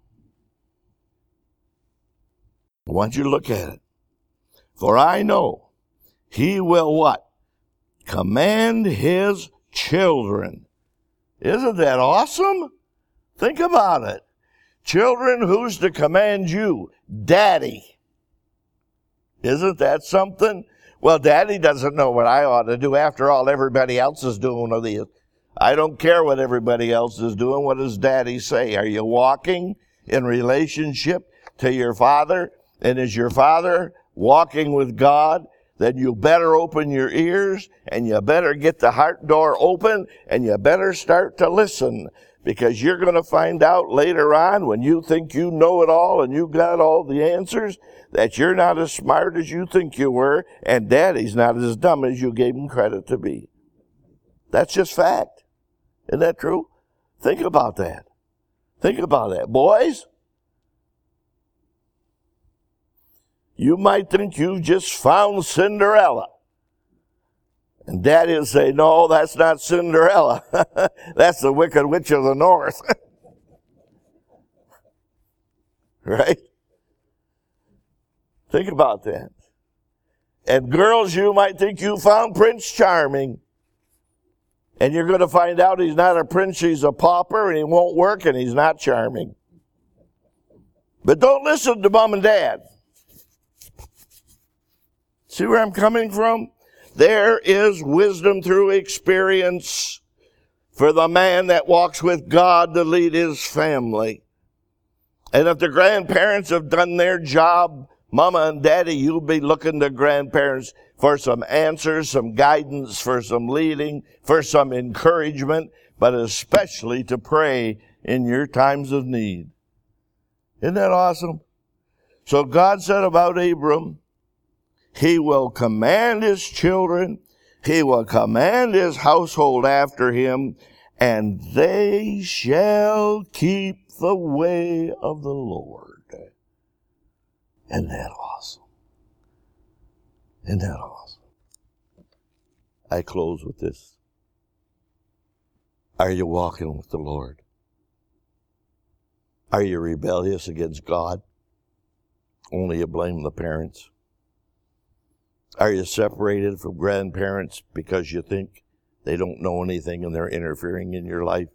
I want you to look at it. For I know he will what? Command his children. Isn't that awesome? Think about it. Children, who's to command you? Daddy. Isn't that something? Well, Daddy doesn't know what I ought to do. After all, everybody else is doing what he is. I don't care what everybody else is doing. What does Daddy say? Are you walking in relationship to your Father? And is your Father walking with God? Then you better open your ears, and you better get the heart door open, and you better start to listen. Because you're going to find out later on, when you think you know it all and you got all the answers, that you're not as smart as you think you were, and Daddy's not as dumb as you gave him credit to be. That's just fact. Isn't that true? Think about that. Think about that. Boys, you might think you've just found Cinderella. And Daddy will say, no, that's not Cinderella. That's the Wicked Witch of the North. Right? Think about that. And girls, you might think you found Prince Charming. And you're going to find out he's not a prince, he's a pauper, and he won't work, and he's not charming. But don't listen to mom and dad. See where I'm coming from? There is wisdom through experience for the man that walks with God to lead his family. And if the grandparents have done their job, mama and daddy, you'll be looking to grandparents for some answers, some guidance, for some leading, for some encouragement, but especially to pray in your times of need. Isn't that awesome? So God said about Abram, he will command his children, he will command his household after him, and they shall keep the way of the Lord. Isn't that awesome? Isn't that awesome? I close with this. Are you walking with the Lord? Are you rebellious against God? Only you blame the parents. Are you separated from grandparents because you think they don't know anything and they're interfering in your life?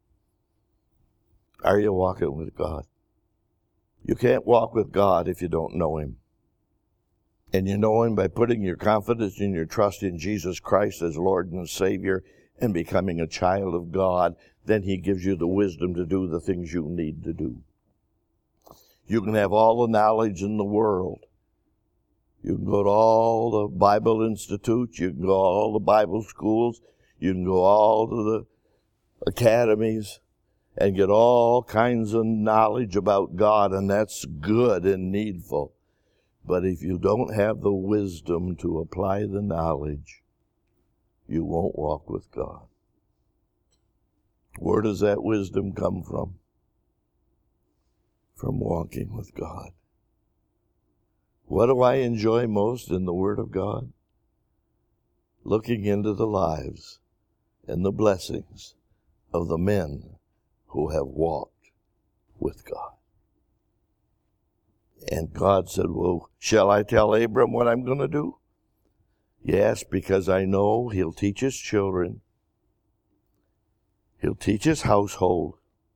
Are you walking with God? You can't walk with God if you don't know Him. And you know Him by putting your confidence and your trust in Jesus Christ as Lord and Savior and becoming a child of God. Then He gives you the wisdom to do the things you need to do. You can have all the knowledge in the world. You can go to all the Bible institutes. You can go to all the Bible schools. You can go all to the academies and get all kinds of knowledge about God, and that's good and needful. But if you don't have the wisdom to apply the knowledge, you won't walk with God. Where does that wisdom come from? From walking with God. What do I enjoy most in the Word of God? Looking into the lives and the blessings of the men who have walked with God. And God said, well, shall I tell Abram what I'm going to do? Yes, because I know he'll teach his children. He'll teach his household.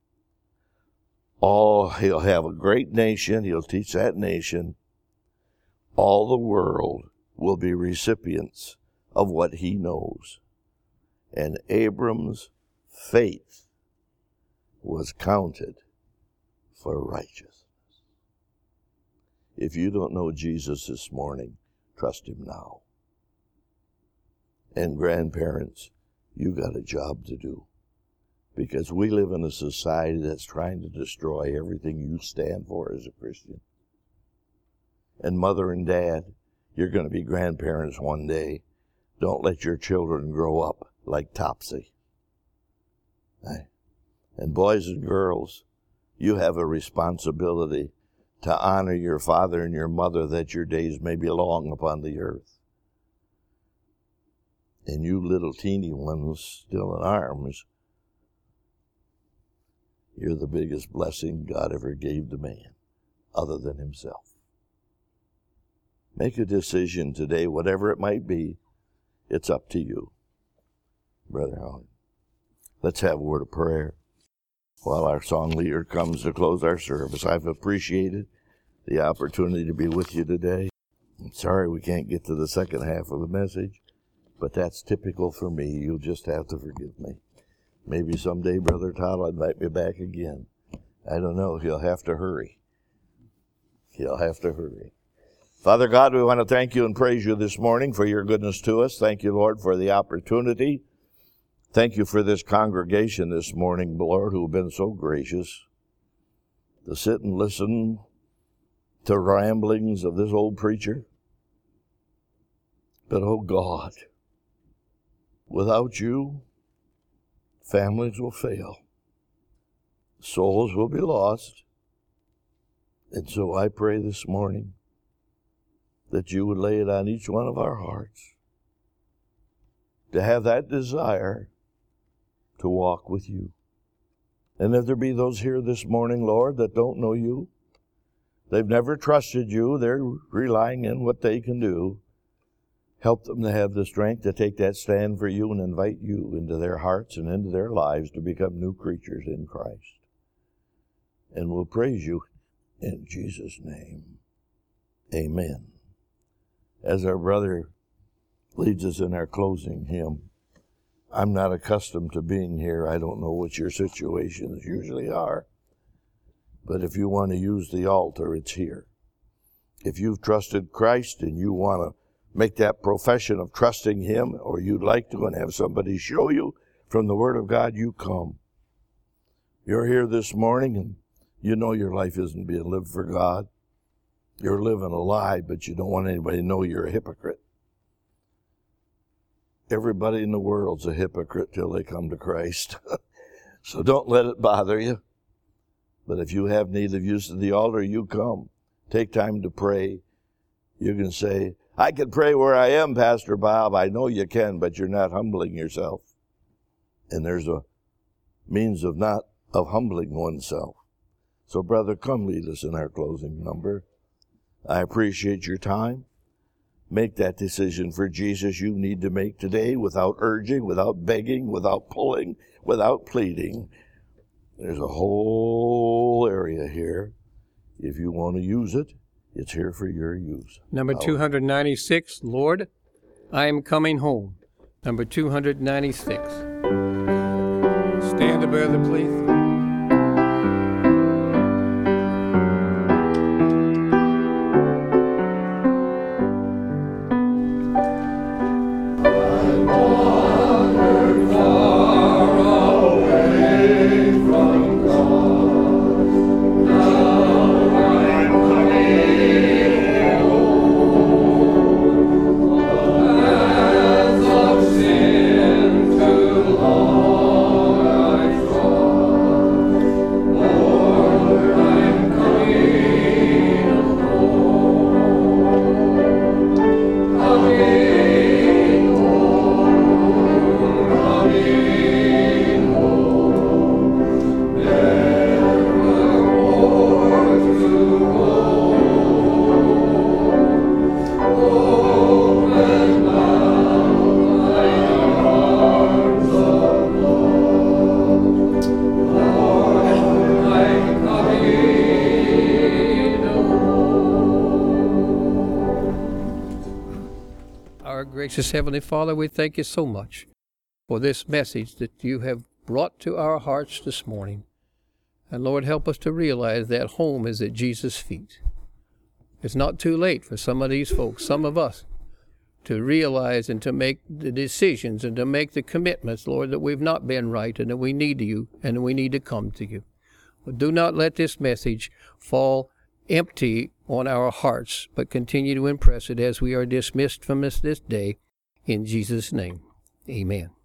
All, he'll have a great nation. He'll teach that nation. All the world will be recipients of what he knows. And Abram's faith was counted for righteousness. If you don't know Jesus this morning, trust Him now. And grandparents, you got a job to do. Because we live in a society that's trying to destroy everything you stand for as a Christian. And mother and dad, you're going to be grandparents one day. Don't let your children grow up like Topsy. And boys and girls, you have a responsibility to honor your father and your mother that your days may be long upon the earth. And you little teeny ones still in arms, you're the biggest blessing God ever gave to man, other than Himself. Make a decision today, whatever it might be. It's up to you. Brother Howard, let's have a word of prayer while our song leader comes to close our service. I've appreciated the opportunity to be with you today. I'm sorry we can't get to the second half of the message, but that's typical for me. You'll just have to forgive me. Maybe someday Brother Todd will invite me back again. I don't know. He'll have to hurry. He'll have to hurry. Father God, we want to thank you and praise you this morning for your goodness to us. Thank you, Lord, for the opportunity. Thank you for this congregation this morning, Lord, who have been so gracious to sit and listen to ramblings of this old preacher. But, oh God, without you, families will fail. Souls will be lost. And so I pray this morning that you would lay it on each one of our hearts to have that desire to walk with you. And if there be those here this morning, Lord, that don't know you, They've never trusted you. They're relying on what they can do. Help them to have the strength to take that stand for you and invite you into their hearts and into their lives to become new creatures in Christ. And we'll praise you in Jesus' name. Amen. As our brother leads us in our closing hymn, I'm not accustomed to being here. I don't know what your situations usually are. But if you want to use the altar, it's here. If you've trusted Christ and you want to make that profession of trusting Him, or you'd like to and have somebody show you from the Word of God, you come. You're here this morning and you know your life isn't being lived for God. You're living a lie, but you don't want anybody to know you're a hypocrite. Everybody in the world's a hypocrite till they come to Christ. So don't let it bother you. But if you have need of use of the altar, you come. Take time to pray. You can say, I can pray where I am, Pastor Bob. I know you can, but you're not humbling yourself. And there's a means of not of humbling oneself. So, brother, come lead us in our closing number. I appreciate your time. Make that decision for Jesus you need to make today without urging, without begging, without pulling, without pleading. There's a whole area here. If you want to use it, it's here for your use. Number two hundred ninety-six, Lord, I am coming home. Number two hundred ninety-six. Stand, brother, please. Gracious Heavenly Father, we thank you so much for this message that you have brought to our hearts this morning. And Lord, help us to realize that home is at Jesus' feet. It's not too late for some of these folks, some of us, to realize and to make the decisions and to make the commitments, Lord, that we've not been right and that we need you and that we need to come to you. But do not let this message fall empty on our hearts, but continue to impress it as we are dismissed from this this day. In Jesus' name, amen.